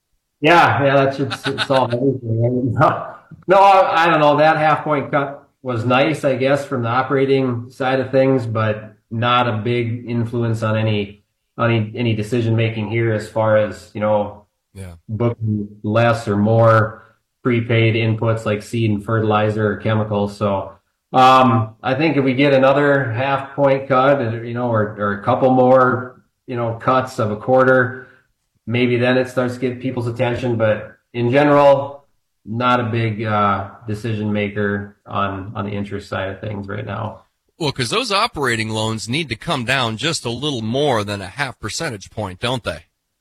Speaker 3: Yeah, yeah, that should solve everything. No, no, I don't know. That half point cut was nice, I guess, from the operating side of things, but not a big influence on any on any, any decision making here as far as, you know,
Speaker 21: yeah.
Speaker 3: booking less or more prepaid inputs like seed and fertilizer or chemicals. So um, I think if we get another half point cut, you know, or, or a couple more, you know, cuts of a quarter, maybe then it starts to get people's attention. But in general, not a big uh, decision maker on, on the interest side of things right now.
Speaker 21: Well, because those operating loans need to come down just a little more than a half percentage point, don't they?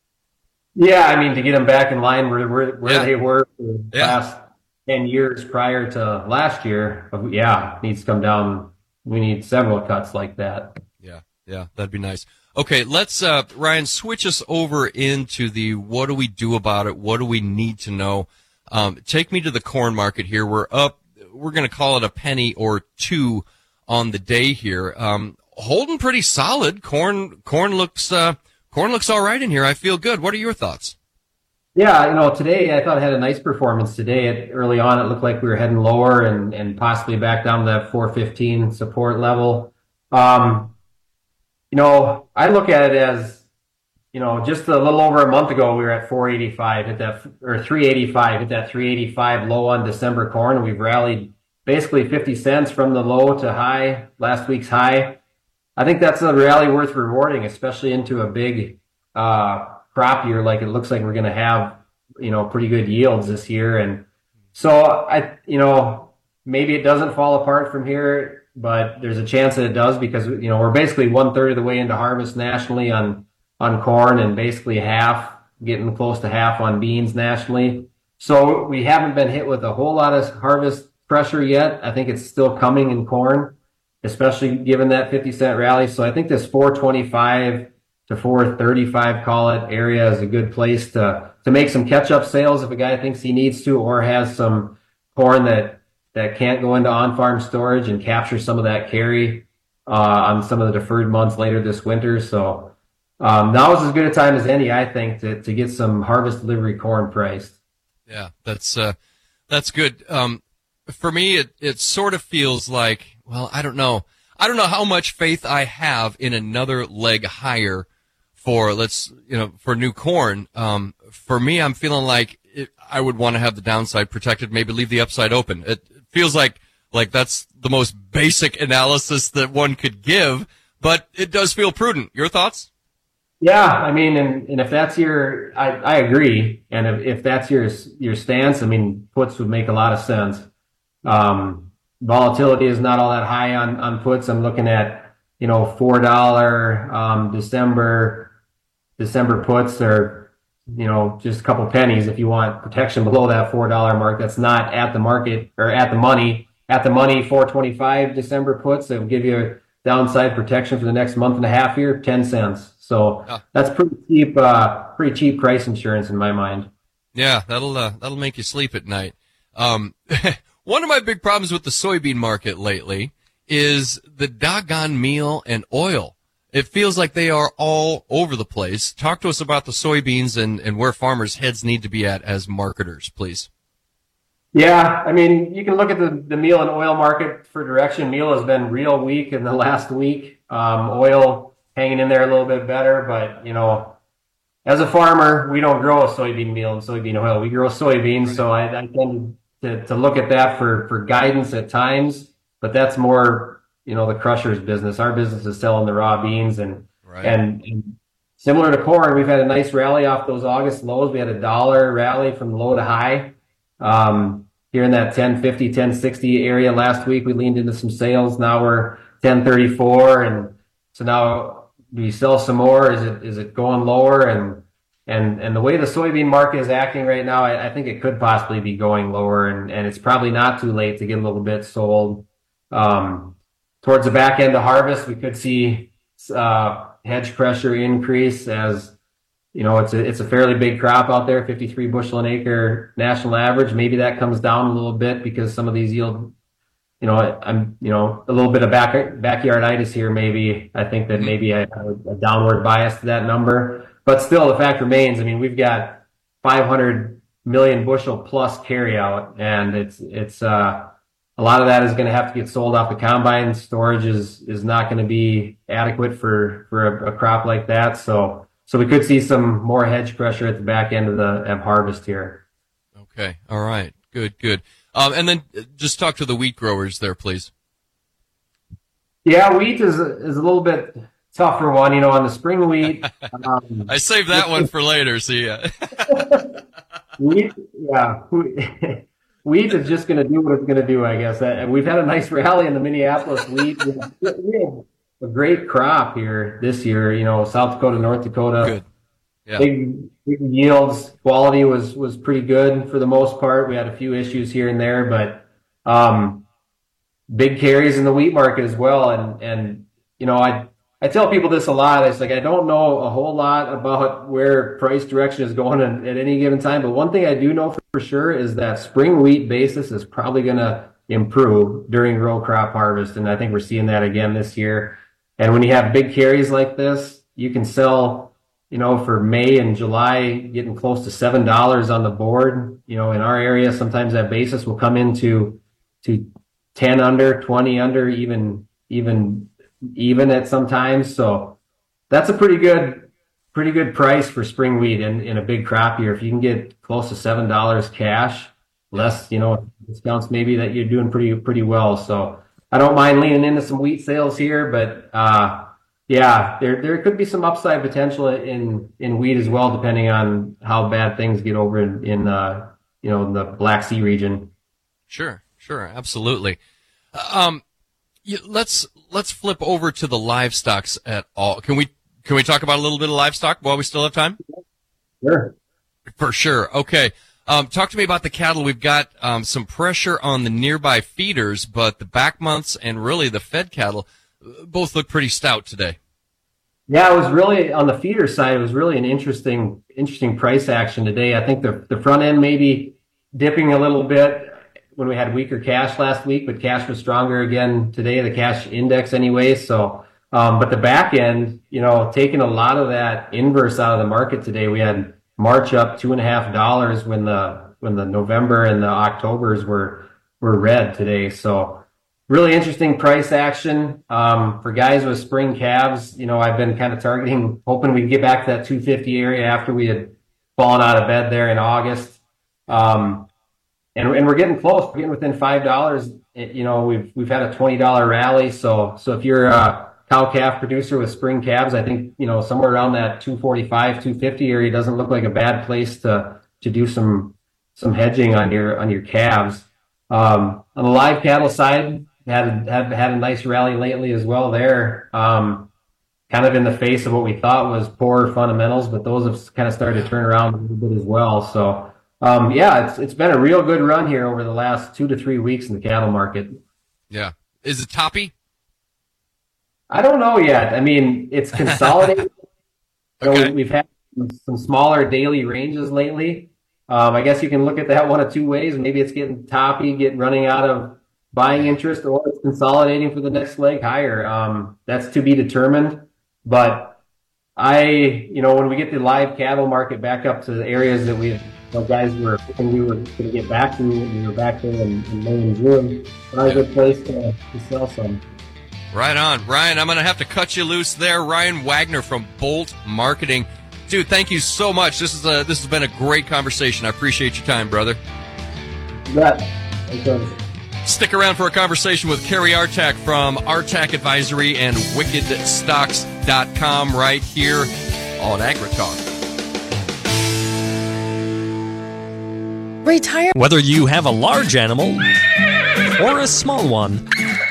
Speaker 3: Yeah, I mean, to get them back in line where, where, where yeah. they were for the
Speaker 21: yeah.
Speaker 3: last ten years prior to last year, yeah, needs to come down. We need several cuts like that.
Speaker 21: Yeah, yeah, that'd be nice. Okay, let's, uh, Ryan, switch us over into the what do we do about it? What do we need to know? Um, take me to the corn market here. We're up, we're going to call it a penny or two on the day here. Um, holding pretty solid. Corn, corn looks, uh, corn looks all right in here. I feel good. What are your thoughts?
Speaker 3: Yeah, you know, today I thought it had a nice performance today. It, early on, it looked like we were heading lower and, and possibly back down to that four fifteen support level. Um, you know, I look at it as, you know, just a little over a month ago, we were at four eighty-five, hit that, or three eighty-five, hit that three eighty-five low on December corn. And we've rallied basically fifty cents from the low to high, last week's high. I think that's a rally worth rewarding, especially into a big uh, crop year like it looks like we're going to have, you know, pretty good yields this year. And so I, you know, maybe it doesn't fall apart from here, but there's a chance that it does because, you know, we're basically one third of the way into harvest nationally on on corn and basically half, getting close to half on beans nationally. So we haven't been hit with a whole lot of harvest pressure yet. I think it's still coming in corn, especially given that fifty cent rally. So I think this four twenty-five to four thirty-five, call it, area is a good place to, to make some catch-up sales if a guy thinks he needs to or has some corn that, that can't go into on-farm storage and capture some of that carry uh, on some of the deferred months later this winter. So Um, now is as good a time as any, I think, to, to get some harvest delivery corn priced.
Speaker 21: Yeah, that's, uh, that's good. Um, for me, it, it sort of feels like, well, I don't know. I don't know how much faith I have in another leg higher for let's you know for new corn. Um, for me, I'm feeling like it, I would want to have the downside protected, maybe leave the upside open. It feels like like that's the most basic analysis that one could give, but it does feel prudent. Your thoughts?
Speaker 3: Yeah, I mean, and, and if that's your, I, I agree. And if, if that's your your stance, I mean, puts would make a lot of sense. Um, volatility is not all that high on, on puts. I'm looking at, you know, four dollar um, December December puts are, you know, just a couple pennies if you want protection below that four dollar mark. That's not at the market or at the money. At the money, four twenty-five December puts that will give you downside protection for the next month and a half here, ten cents. So oh. that's pretty cheap, uh, pretty cheap price insurance in my mind.
Speaker 21: Yeah, that'll uh, that'll make you sleep at night. Um, one of my big problems with the soybean market lately is the doggone meal and oil. It feels like they are all over the place. Talk to us about the soybeans and, and where farmers' heads need to be at as marketers, please.
Speaker 3: Yeah, I mean, you can look at the, the meal and oil market for direction. Meal has been real weak in the last week. Um, oil hanging in there a little bit better, but, you know, as a farmer, we don't grow soybean meal and soybean oil. We grow soybeans, so I, I tend to, to look at that for, for guidance at times, but that's more, you know, the crusher's business. Our business is selling the raw beans, and, right. and, and similar to corn, we've had a nice rally off those August lows. We had a dollar rally from low to high. Um, here in that ten fifty, ten sixty area last week, we leaned into some sales. Now we're ten thirty-four. And so now we sell some more. Is it, is it going lower? And, and, and the way the soybean market is acting right now, I, I think it could possibly be going lower, and, and it's probably not too late to get a little bit sold. Um, towards the back end of harvest, we could see, uh, hedge pressure increase as, you know, it's a, it's a fairly big crop out there, fifty-three bushel an acre national average. Maybe that comes down a little bit because some of these yield, you know, I'm, you know, a little bit of back, backyarditis here. Maybe I think that maybe I have a downward bias to that number, but still the fact remains. I mean, we've got five hundred million bushel plus carryout, and it's, it's, uh, a lot of that is going to have to get sold off the combine. Storage is, is not going to be adequate for, for a, a crop like that. So, So we could see some more hedge pressure at the back end of the of harvest here.
Speaker 21: Okay. All right. Good, good. Um, and then just talk to the wheat growers there, please.
Speaker 3: Yeah, wheat is a, is a little bit tougher one. You know, on the spring wheat. Um,
Speaker 21: I saved that one for later. See ya.
Speaker 3: wheat, yeah. Wheat is just going to do what it's going to do, I guess. Uh, we've had a nice rally in the Minneapolis wheat. We have, we have a great crop here this year, you know, South Dakota, North Dakota.
Speaker 21: Good. Yeah.
Speaker 3: Big, big yields. Quality was, was pretty good for the most part. We had a few issues here and there, but, um, big carries in the wheat market as well. And, and, you know, I, I tell people this a lot. It's like, I don't know a whole lot about where price direction is going at, at any given time. But one thing I do know for, for sure is that spring wheat basis is probably going to improve during row crop harvest. And I think we're seeing that again this year. And when you have big carries like this, you can sell, you know, for May and July, getting close to seven dollars on the board. You know, in our area, sometimes that basis will come into to ten under, twenty under, even even even at sometimes. So that's a pretty good pretty good price for spring wheat in, in a big crop year. If you can get close to seven dollars cash, less, you know, discounts maybe, that you're doing pretty pretty well. So I don't mind leaning into some wheat sales here, but uh, yeah, there there could be some upside potential in in wheat as well, depending on how bad things get over in, in uh, you know, in the Black Sea region.
Speaker 21: Sure, sure, absolutely. Um, you, let's let's flip over to the livestocks at all. Can we can we talk about a little bit of livestock while we still have time?
Speaker 3: Sure,
Speaker 21: for sure. Okay. Um, talk to me about the cattle. We've got um, some pressure on the nearby feeders, but the back months and really the fed cattle both look pretty stout today.
Speaker 3: Yeah, it was really, on the feeder side, it was really an interesting interesting price action today. I think the the front end maybe dipping a little bit when we had weaker cash last week, but cash was stronger again today, the cash index anyway. So, um, but the back end, you know, taking a lot of that inverse out of the market today. We had March up two and a half dollars when the when the November and the Octobers were were red today. So really interesting price action. Um, for guys with spring calves, you know, I've been kind of targeting, hoping we'd get back to that two fifty area after we had fallen out of bed there in August. Um, and, and we're getting close. We're getting within five dollars. You know, we've, we've had a twenty dollar rally. So, so if you're a cow calf producer with spring calves, I think, you know, somewhere around that two forty-five, two fifty area doesn't look like a bad place to, to do some, some hedging on your, on your calves. Um, on the live cattle side, had, had, had a nice rally lately as well there. Um, kind of in the face of what we thought was poor fundamentals, but those have kind of started to turn around a little bit as well. So, um, yeah, it's, it's been a real good run here over the last two to three weeks in the cattle market.
Speaker 21: Yeah. Is it toppy?
Speaker 3: I don't know yet. I mean, it's consolidated.
Speaker 21: Okay.
Speaker 3: You know, we've had some smaller daily ranges lately. Um, I guess you can look at that one of two ways. Maybe it's getting toppy, getting running out of buying interest, or it's consolidating for the next leg higher. Um, that's to be determined. But I, you know, when we get the live cattle market back up to the areas that we, you know, guys were thinking we were going to get back to, when we were back there in, in May and June, probably a good place to, to sell some.
Speaker 21: Right on. Ryan, I'm going to have to cut you loose there. Ryan Wagner from Bolt Marketing. Dude, thank you so much. This is a, this has been a great conversation. I appreciate your time, brother.
Speaker 3: You bet. Okay.
Speaker 21: Stick around for a conversation with Kerry Artak from Artak Advisory and wicked stocks dot com right here on AgriTalk.
Speaker 10: Retire. Whether you have a large animal or a small one,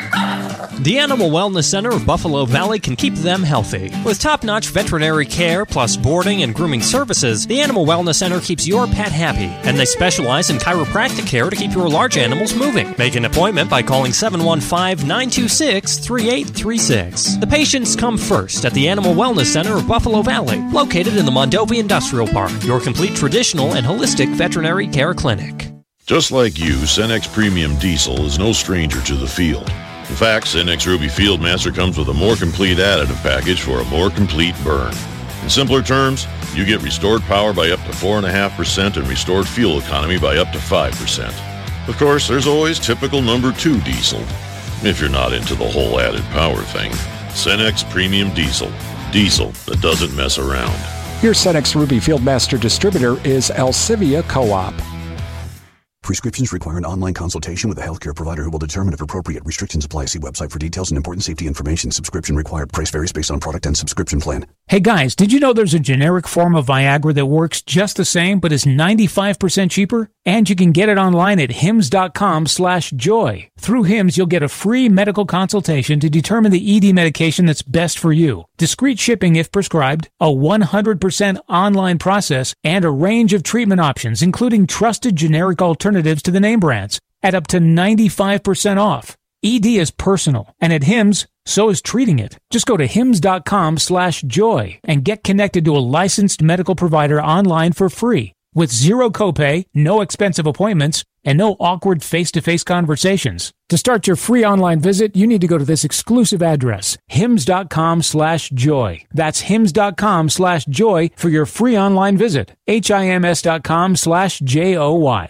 Speaker 10: the Animal Wellness Center of Buffalo Valley can keep them healthy. With top-notch veterinary care plus boarding and grooming services, the Animal Wellness Center keeps your pet happy, and they specialize in chiropractic care to keep your large animals moving. Make an appointment by calling seven one five, nine two six, three eight three six. The patients come first at the Animal Wellness Center of Buffalo Valley, located in the Mondovi Industrial Park, your complete traditional and holistic veterinary care clinic.
Speaker 11: Just like you, Cenex Premium Diesel is no stranger to the field. In fact, Cenex Ruby Fieldmaster comes with a more complete additive package for a more complete burn. In simpler terms, you get restored power by up to four point five percent and restored fuel economy by up to five percent. Of course, there's always typical number two diesel, if you're not into the whole added power thing. Cenex Premium Diesel. Diesel that doesn't mess around.
Speaker 8: Your Cenex Ruby Fieldmaster distributor is Alcivia Co-op.
Speaker 12: Prescriptions require an online consultation with a healthcare provider who will determine if appropriate. Restrictions apply. See website for details and important safety information. Subscription required. Price varies based on product and subscription plan.
Speaker 13: Hey guys, did you know there's a generic form of Viagra that works just the same but is ninety-five percent cheaper? And you can get it online at hims.com slash joy. Through Hims, you'll get a free medical consultation to determine the E D medication that's best for you. Discreet shipping if prescribed, a one hundred percent online process, and a range of treatment options, including trusted generic alternatives to the name brands, at up to ninety-five percent off. E D is personal, and at Hims, so is treating it. Just go to hims.com slash joy and get connected to a licensed medical provider online for free, with zero copay, no expensive appointments, and no awkward face-to-face conversations. To start your free online visit, you need to go to this exclusive address, hims.com slash joy. That's hims.com slash joy for your free online visit. H-I-M-S.com slash J-O-Y.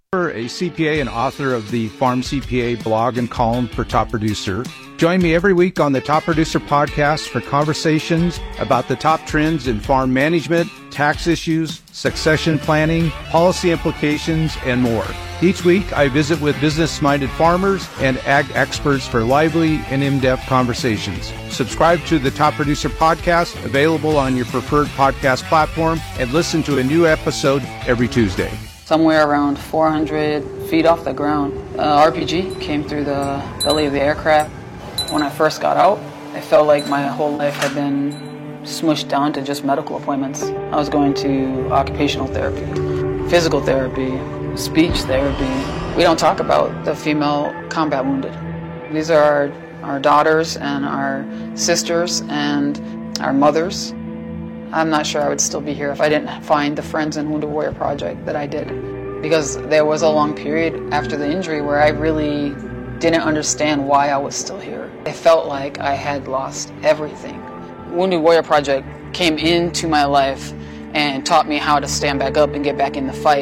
Speaker 14: A C P A and author of the Farm C P A blog and column for Top Producer. Join me every week on the Top Producer podcast for conversations about the top trends in farm management, tax issues, succession planning, policy implications, and more. Each week, I visit with business-minded farmers and ag experts for lively and in-depth conversations. Subscribe to the Top Producer podcast, available on your preferred podcast platform, and listen to a new episode every Tuesday.
Speaker 15: Somewhere around four hundred feet off the ground, uh, R P G came through the belly of the aircraft. When I first got out, I felt like my whole life had been smushed down to just medical appointments. I was going to occupational therapy, physical therapy, speech therapy. We don't talk about the female combat wounded. These are our, our daughters and our sisters and our mothers. I'm not sure I would still be here if I didn't find the Friends and Wounded Warrior Project that I did. Because there was a long period after the injury where I really didn't understand why I was still here. I felt like I had lost everything. Wounded Warrior Project came into my life and taught me how to stand back up and get back in the fight.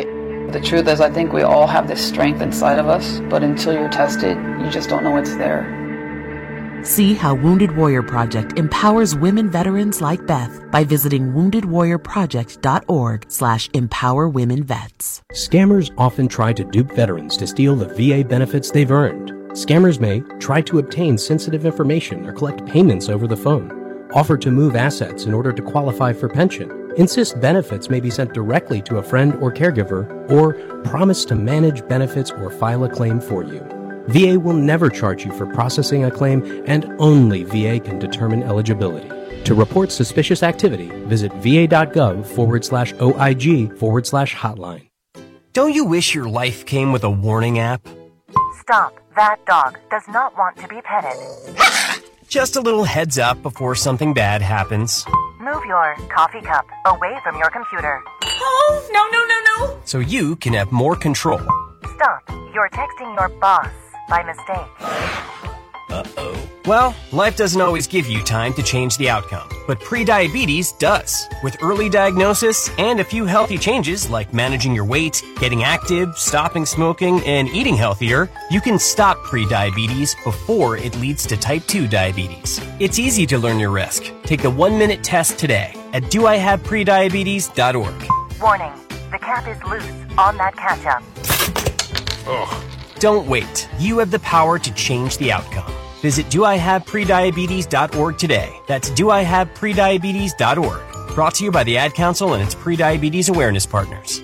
Speaker 15: The truth is, I think we all have this strength inside of us, but until you're tested, you just don't know it's there.
Speaker 1: See how Wounded Warrior Project empowers women veterans like Beth by visiting wounded warrior project dot org slash empower women vets.
Speaker 2: Scammers often try to dupe veterans to steal the V A benefits they've earned. Scammers may try to obtain sensitive information or collect payments over the phone, offer to move assets in order to qualify for pension, insist benefits may be sent directly to a friend or caregiver, or promise to manage benefits or file a claim for you. V A will never charge you for processing a claim, and only V A can determine eligibility. To report suspicious activity, visit va.gov forward slash OIG forward slash hotline.
Speaker 7: Don't you wish your life came with a warning app?
Speaker 16: Stop. That dog does not want to be petted.
Speaker 7: Just a little heads up before something bad happens.
Speaker 16: Move your coffee cup away from your computer. Oh, no, no, no, no.
Speaker 7: So you can have more control.
Speaker 16: Stop. You're texting your boss by mistake.
Speaker 7: Uh-oh. Well, life doesn't always give you time to change the outcome, but prediabetes does. With early diagnosis and a few healthy changes like managing your weight, getting active, stopping smoking, and eating healthier, you can stop prediabetes before it leads to type two diabetes. It's easy to learn your risk. Take the one-minute test today at do I have prediabetes dot org.
Speaker 16: Warning, the cap is loose on that ketchup.
Speaker 7: Ugh. Don't wait. You have the power to change the outcome. Visit do I have prediabetes dot org today. That's do I have prediabetes dot org. Brought to you by the Ad Council and its prediabetes awareness partners.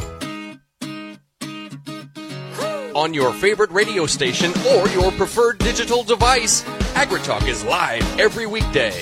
Speaker 21: On your favorite radio station or your preferred digital device, AgriTalk is live every weekday.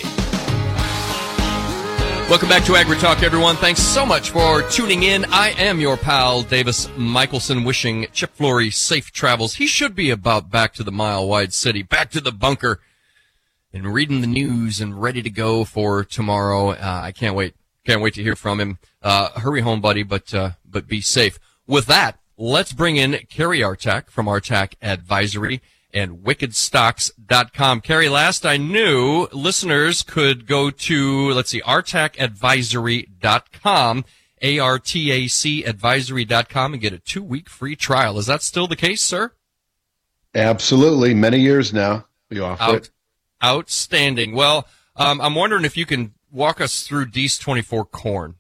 Speaker 21: Welcome back to AgriTalk, everyone. Thanks so much for tuning in. I am your pal, Davis Michelson, wishing Chip Flory safe travels. He should be about back to the mile-wide city, back to the bunker, and reading the news and ready to go for tomorrow. Uh, I can't wait. Can't wait to hear from him. Uh, hurry home, buddy, but uh, but be safe. With that, let's bring in Carrie Artak from Artak Advisory and wicked stocks dot com. Carrie, last I knew, listeners could go to, let's see, artak advisory dot com, A R T A C advisory dot com, and get a two-week free trial. Is that still the case, sir?
Speaker 17: Absolutely. Many years now. We offer
Speaker 21: Out,
Speaker 17: it.
Speaker 21: Outstanding. Well, um, I'm wondering if you can walk us through D E S twenty-four corn.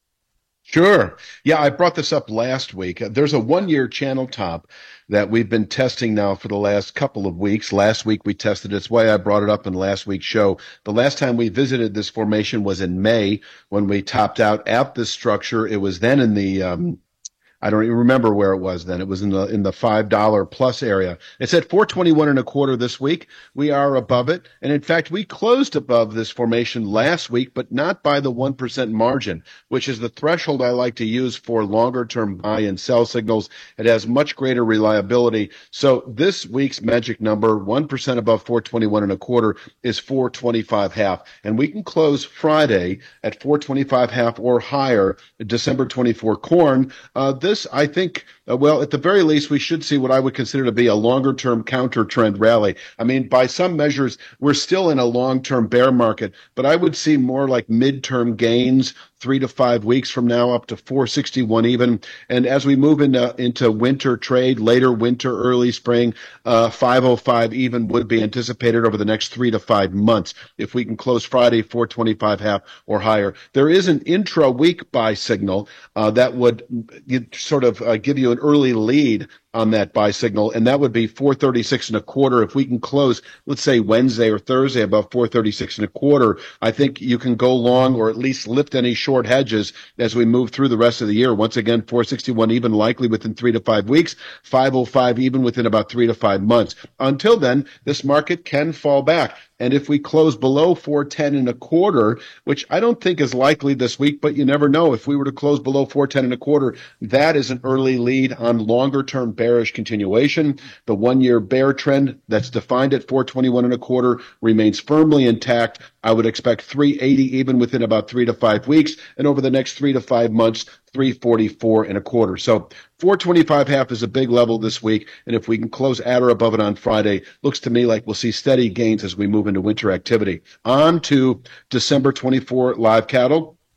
Speaker 17: Sure. Yeah, I brought this up last week. There's a one-year channel top that we've been testing now for the last couple of weeks. Last week we tested it. That's why I brought it up in last week's show. The last time we visited this formation was in May when we topped out at this structure. It was then in the um, I don't even remember where it was then. It was in the in the five dollar plus area. It's at four twenty-one and a quarter this week. We are above it. And in fact, we closed above this formation last week, but not by the one percent margin, which is the threshold I like to use for longer term buy and sell signals. It has much greater reliability. So this week's magic number, one percent above four twenty-one and a quarter, is four twenty-five half. And we can close Friday at four twenty-five half or higher, December twenty-four corn. Uh, this This, I think, uh, well, at the very least, we should see what I would consider to be a longer-term counter-trend rally. I mean, by some measures, we're still in a long-term bear market, but I would see more like mid-term gains three to five weeks from now up to four sixty-one even. And as we move into, into winter trade, later winter, early spring, uh, five oh five even would be anticipated over the next three to five months if we can close Friday four twenty-five half or higher. There is an intra-week buy signal uh, that would sort of uh, give you an early lead on that buy signal, and that would be four thirty-six and a quarter. If we can close, let's say Wednesday or Thursday above four thirty-six and a quarter, I think you can go long or at least lift any short hedges as we move through the rest of the year. Once again, four sixty-one even likely within three to five weeks, five oh five even within about three to five months. Until then, this market can fall back. And if we close below four ten and a quarter, which I don't think is likely this week, but you never know. If we were to close below four ten and a quarter, that is an early lead on longer term bearish continuation. The one-year bear trend that's defined at four twenty-one and a quarter remains firmly intact. I would expect three eighty even within about three to five weeks, and over the next three to five months, three forty-four and a quarter. So four twenty-five half is a big level this week, and if we can close at or above it on Friday, looks to me like we'll see steady gains as we move into winter activity. On to December twenty-four live cattle.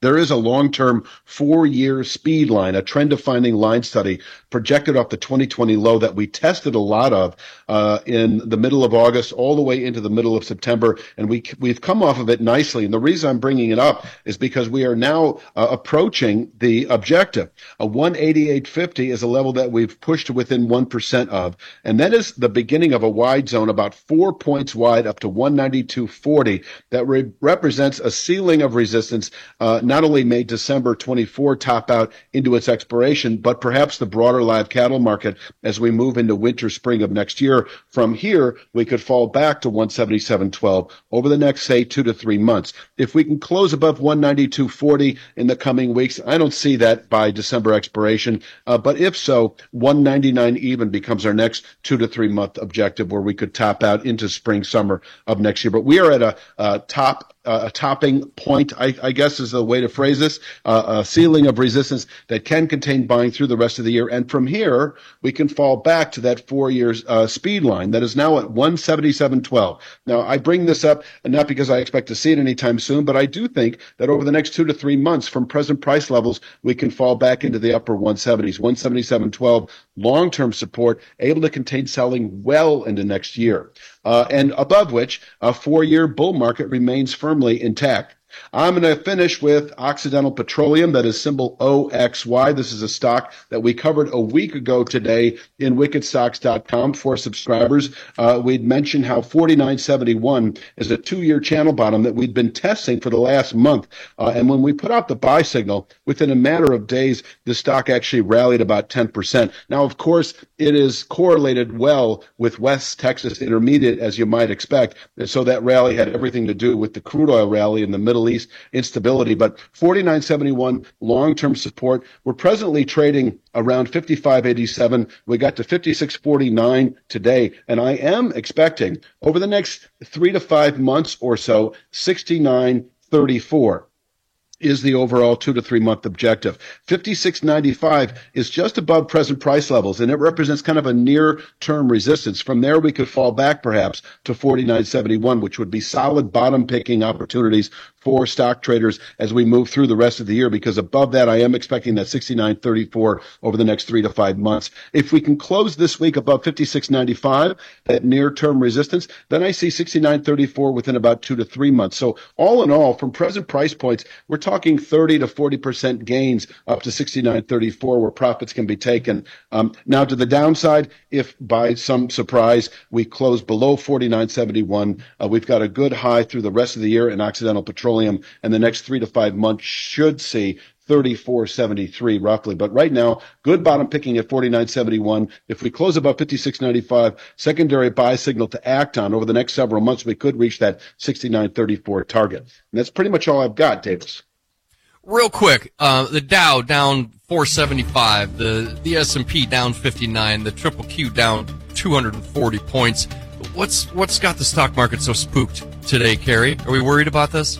Speaker 17: There is a long-term four-year speed line, a trend-defining line study projected off the twenty twenty low that we tested a lot of uh, in the middle of August all the way into the middle of September, and we, we've come off of it nicely. And the reason I'm bringing it up is because we are now uh, approaching the objective. A one eighty-eight fifty is a level that we've pushed to within one percent of, and that is the beginning of a wide zone about four points wide up to one ninety-two forty that re- represents a ceiling of resistance. Uh, not only may December twenty-four top out into its expiration, but perhaps the broader live cattle market as we move into winter, spring of next year. From here, we could fall back to one seventy-seven twelve over the next, say, two to three months. If we can close above one ninety-two forty in the coming weeks, I don't see that by December expiration. Uh, but if so, one ninety-nine even becomes our next two to three month objective where we could top out into spring, summer of next year. But we are at a, a top Uh, a topping point, I, I guess is the way to phrase this, uh, a ceiling of resistance that can contain buying through the rest of the year. And from here, we can fall back to that four-year uh, speed line that is now at one seventy-seven twelve. Now, I bring this up not because I expect to see it anytime soon, but I do think that over the next two to three months from present price levels, we can fall back into the upper one seventies, one seventy-seven twelve, long-term support, able to contain selling well into next year. Uh, and above which, a four-year bull market remains firmly intact. I'm going to finish with Occidental Petroleum, that is symbol O X Y. This is a stock that we covered a week ago today in wicked stocks dot com for subscribers. Uh, we'd mentioned how forty-nine seventy-one is a two-year channel bottom that we'd been testing for the last month. Uh, and when we put out the buy signal, within a matter of days, the stock actually rallied about ten percent. Now, of course, it is correlated well with West Texas Intermediate, as you might expect. And so that rally had everything to do with the crude oil rally in the Middle East instability. But forty-nine seventy-one long-term support. We're presently trading around fifty-five eighty-seven. We got to fifty-six forty-nine today, and I am expecting over the next three to five months or so, sixty-nine thirty-four. Is the overall two to three month objective. fifty-six ninety-five is just above present price levels, and it represents kind of a near term resistance. From there, we could fall back perhaps to forty-nine seventy-one, which would be solid bottom picking opportunities for stock traders as we move through the rest of the year, because above that, I am expecting that sixty-nine thirty-four over the next three to five months. If we can close this week above fifty-six ninety-five, that near term resistance, then I see sixty-nine thirty-four within about two to three months. So all in all, from present price points, we're talking thirty to forty percent gains up to sixty-nine thirty-four where profits can be taken. Um, now to the downside, if by some surprise we close below forty-nine seventy-one, uh, we've got a good high through the rest of the year in Occidental Petroleum, and the next three to five months should see thirty-four seventy-three roughly. But right now, good bottom picking at forty-nine seventy-one. If we close above fifty-six ninety-five, secondary buy signal to act on over the next several months, we could reach that sixty-nine thirty-four target. And that's pretty much all I've got, Davis.
Speaker 21: Real quick, uh, the Dow down four seventy-five, the, the S and P down fifty-nine, the Triple Q down two hundred forty points. What's, what's got the stock market so spooked today, Kerry? Are we worried about this?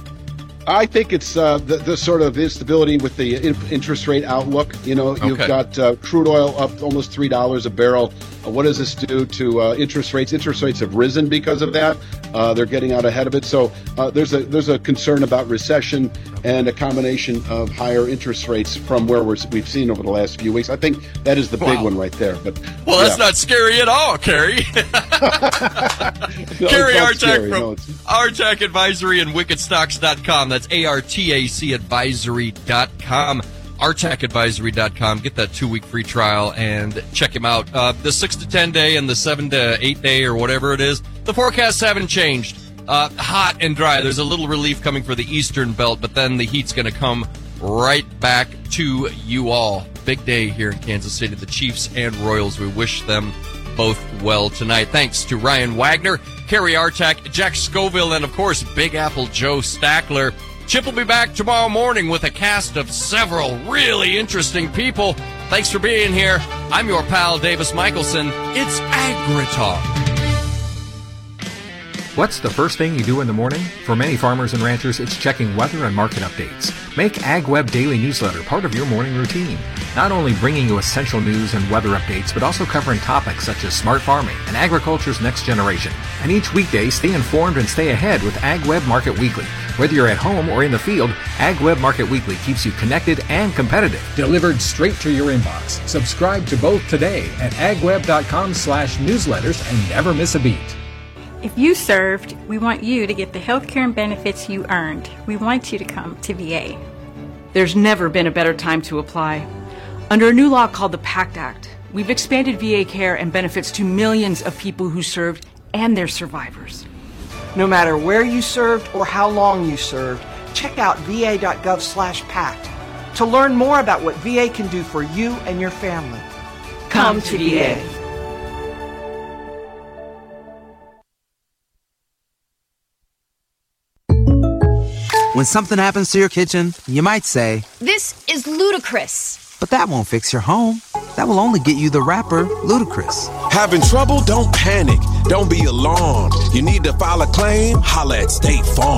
Speaker 17: I think it's uh, the, the sort of instability with the in- interest rate outlook. You know, you've
Speaker 21: Okay.
Speaker 17: got uh, crude oil up almost three dollars a barrel. Uh, what does this do to uh, interest rates? Interest rates have risen because of that. Uh, they're getting out ahead of it. So uh, there's a there's a concern about recession and a combination of higher interest rates from where we're, we've seen over the last few weeks. I think that is the big
Speaker 21: Wow.
Speaker 17: one right there. But
Speaker 21: Well, that's
Speaker 17: yeah.
Speaker 21: not scary at all, Kerry.
Speaker 17: No,
Speaker 21: Kerry
Speaker 17: it's not
Speaker 21: Artak
Speaker 17: scary.
Speaker 21: from
Speaker 17: No, it's-
Speaker 21: Artak Advisory and wicked stocks dot com. That's A R T A C advisory dot com. Artak advisory dot com. Get that two-week free trial and check him out. Uh, the six to ten day and the seven to eight day or whatever it is, the forecasts haven't changed. Uh, hot and dry. There's a little relief coming for the eastern belt, but then the heat's going to come right back to you all. Big day here in Kansas City. The Chiefs and Royals, we wish them both well tonight. Thanks to Ryan Wagner, Kerry Artak, Jack Scoville, and of course, Big Apple Joe Stackler. Chip will be back tomorrow morning with a cast of several really interesting people. Thanks for being here. I'm your pal, Davis Michelson. It's AgriTalk.
Speaker 24: What's the first thing you do in the morning? For many farmers and ranchers, it's checking weather and market updates. Make AgWeb Daily Newsletter part of your morning routine. Not only bringing you essential news and weather updates, but also covering topics such as smart farming and agriculture's next generation. And each weekday, stay informed and stay ahead with AgWeb Market Weekly. Whether you're at home or in the field, AgWeb Market Weekly keeps you connected and competitive. Delivered straight to your inbox. Subscribe to both today at agweb.com slash newsletters and never miss a beat.
Speaker 4: If you served, we want you to get the health care and benefits you earned. We want you to come to V A.
Speaker 18: There's never been a better time to apply. Under a new law called the PACT Act, we've expanded V A care and benefits to millions of people who served and their survivors.
Speaker 22: No matter where you served or how long you served, check out va.gov slash PACT to learn more about what V A can do for you and your family.
Speaker 18: Come to V A.
Speaker 23: When something happens to your kitchen, you might say,
Speaker 25: "This is ludicrous."
Speaker 23: But that won't fix your home. That will only get you the rapper, Ludacris.
Speaker 26: Having trouble? Don't panic. Don't be alarmed. You need to file a claim? Holla at State Farm.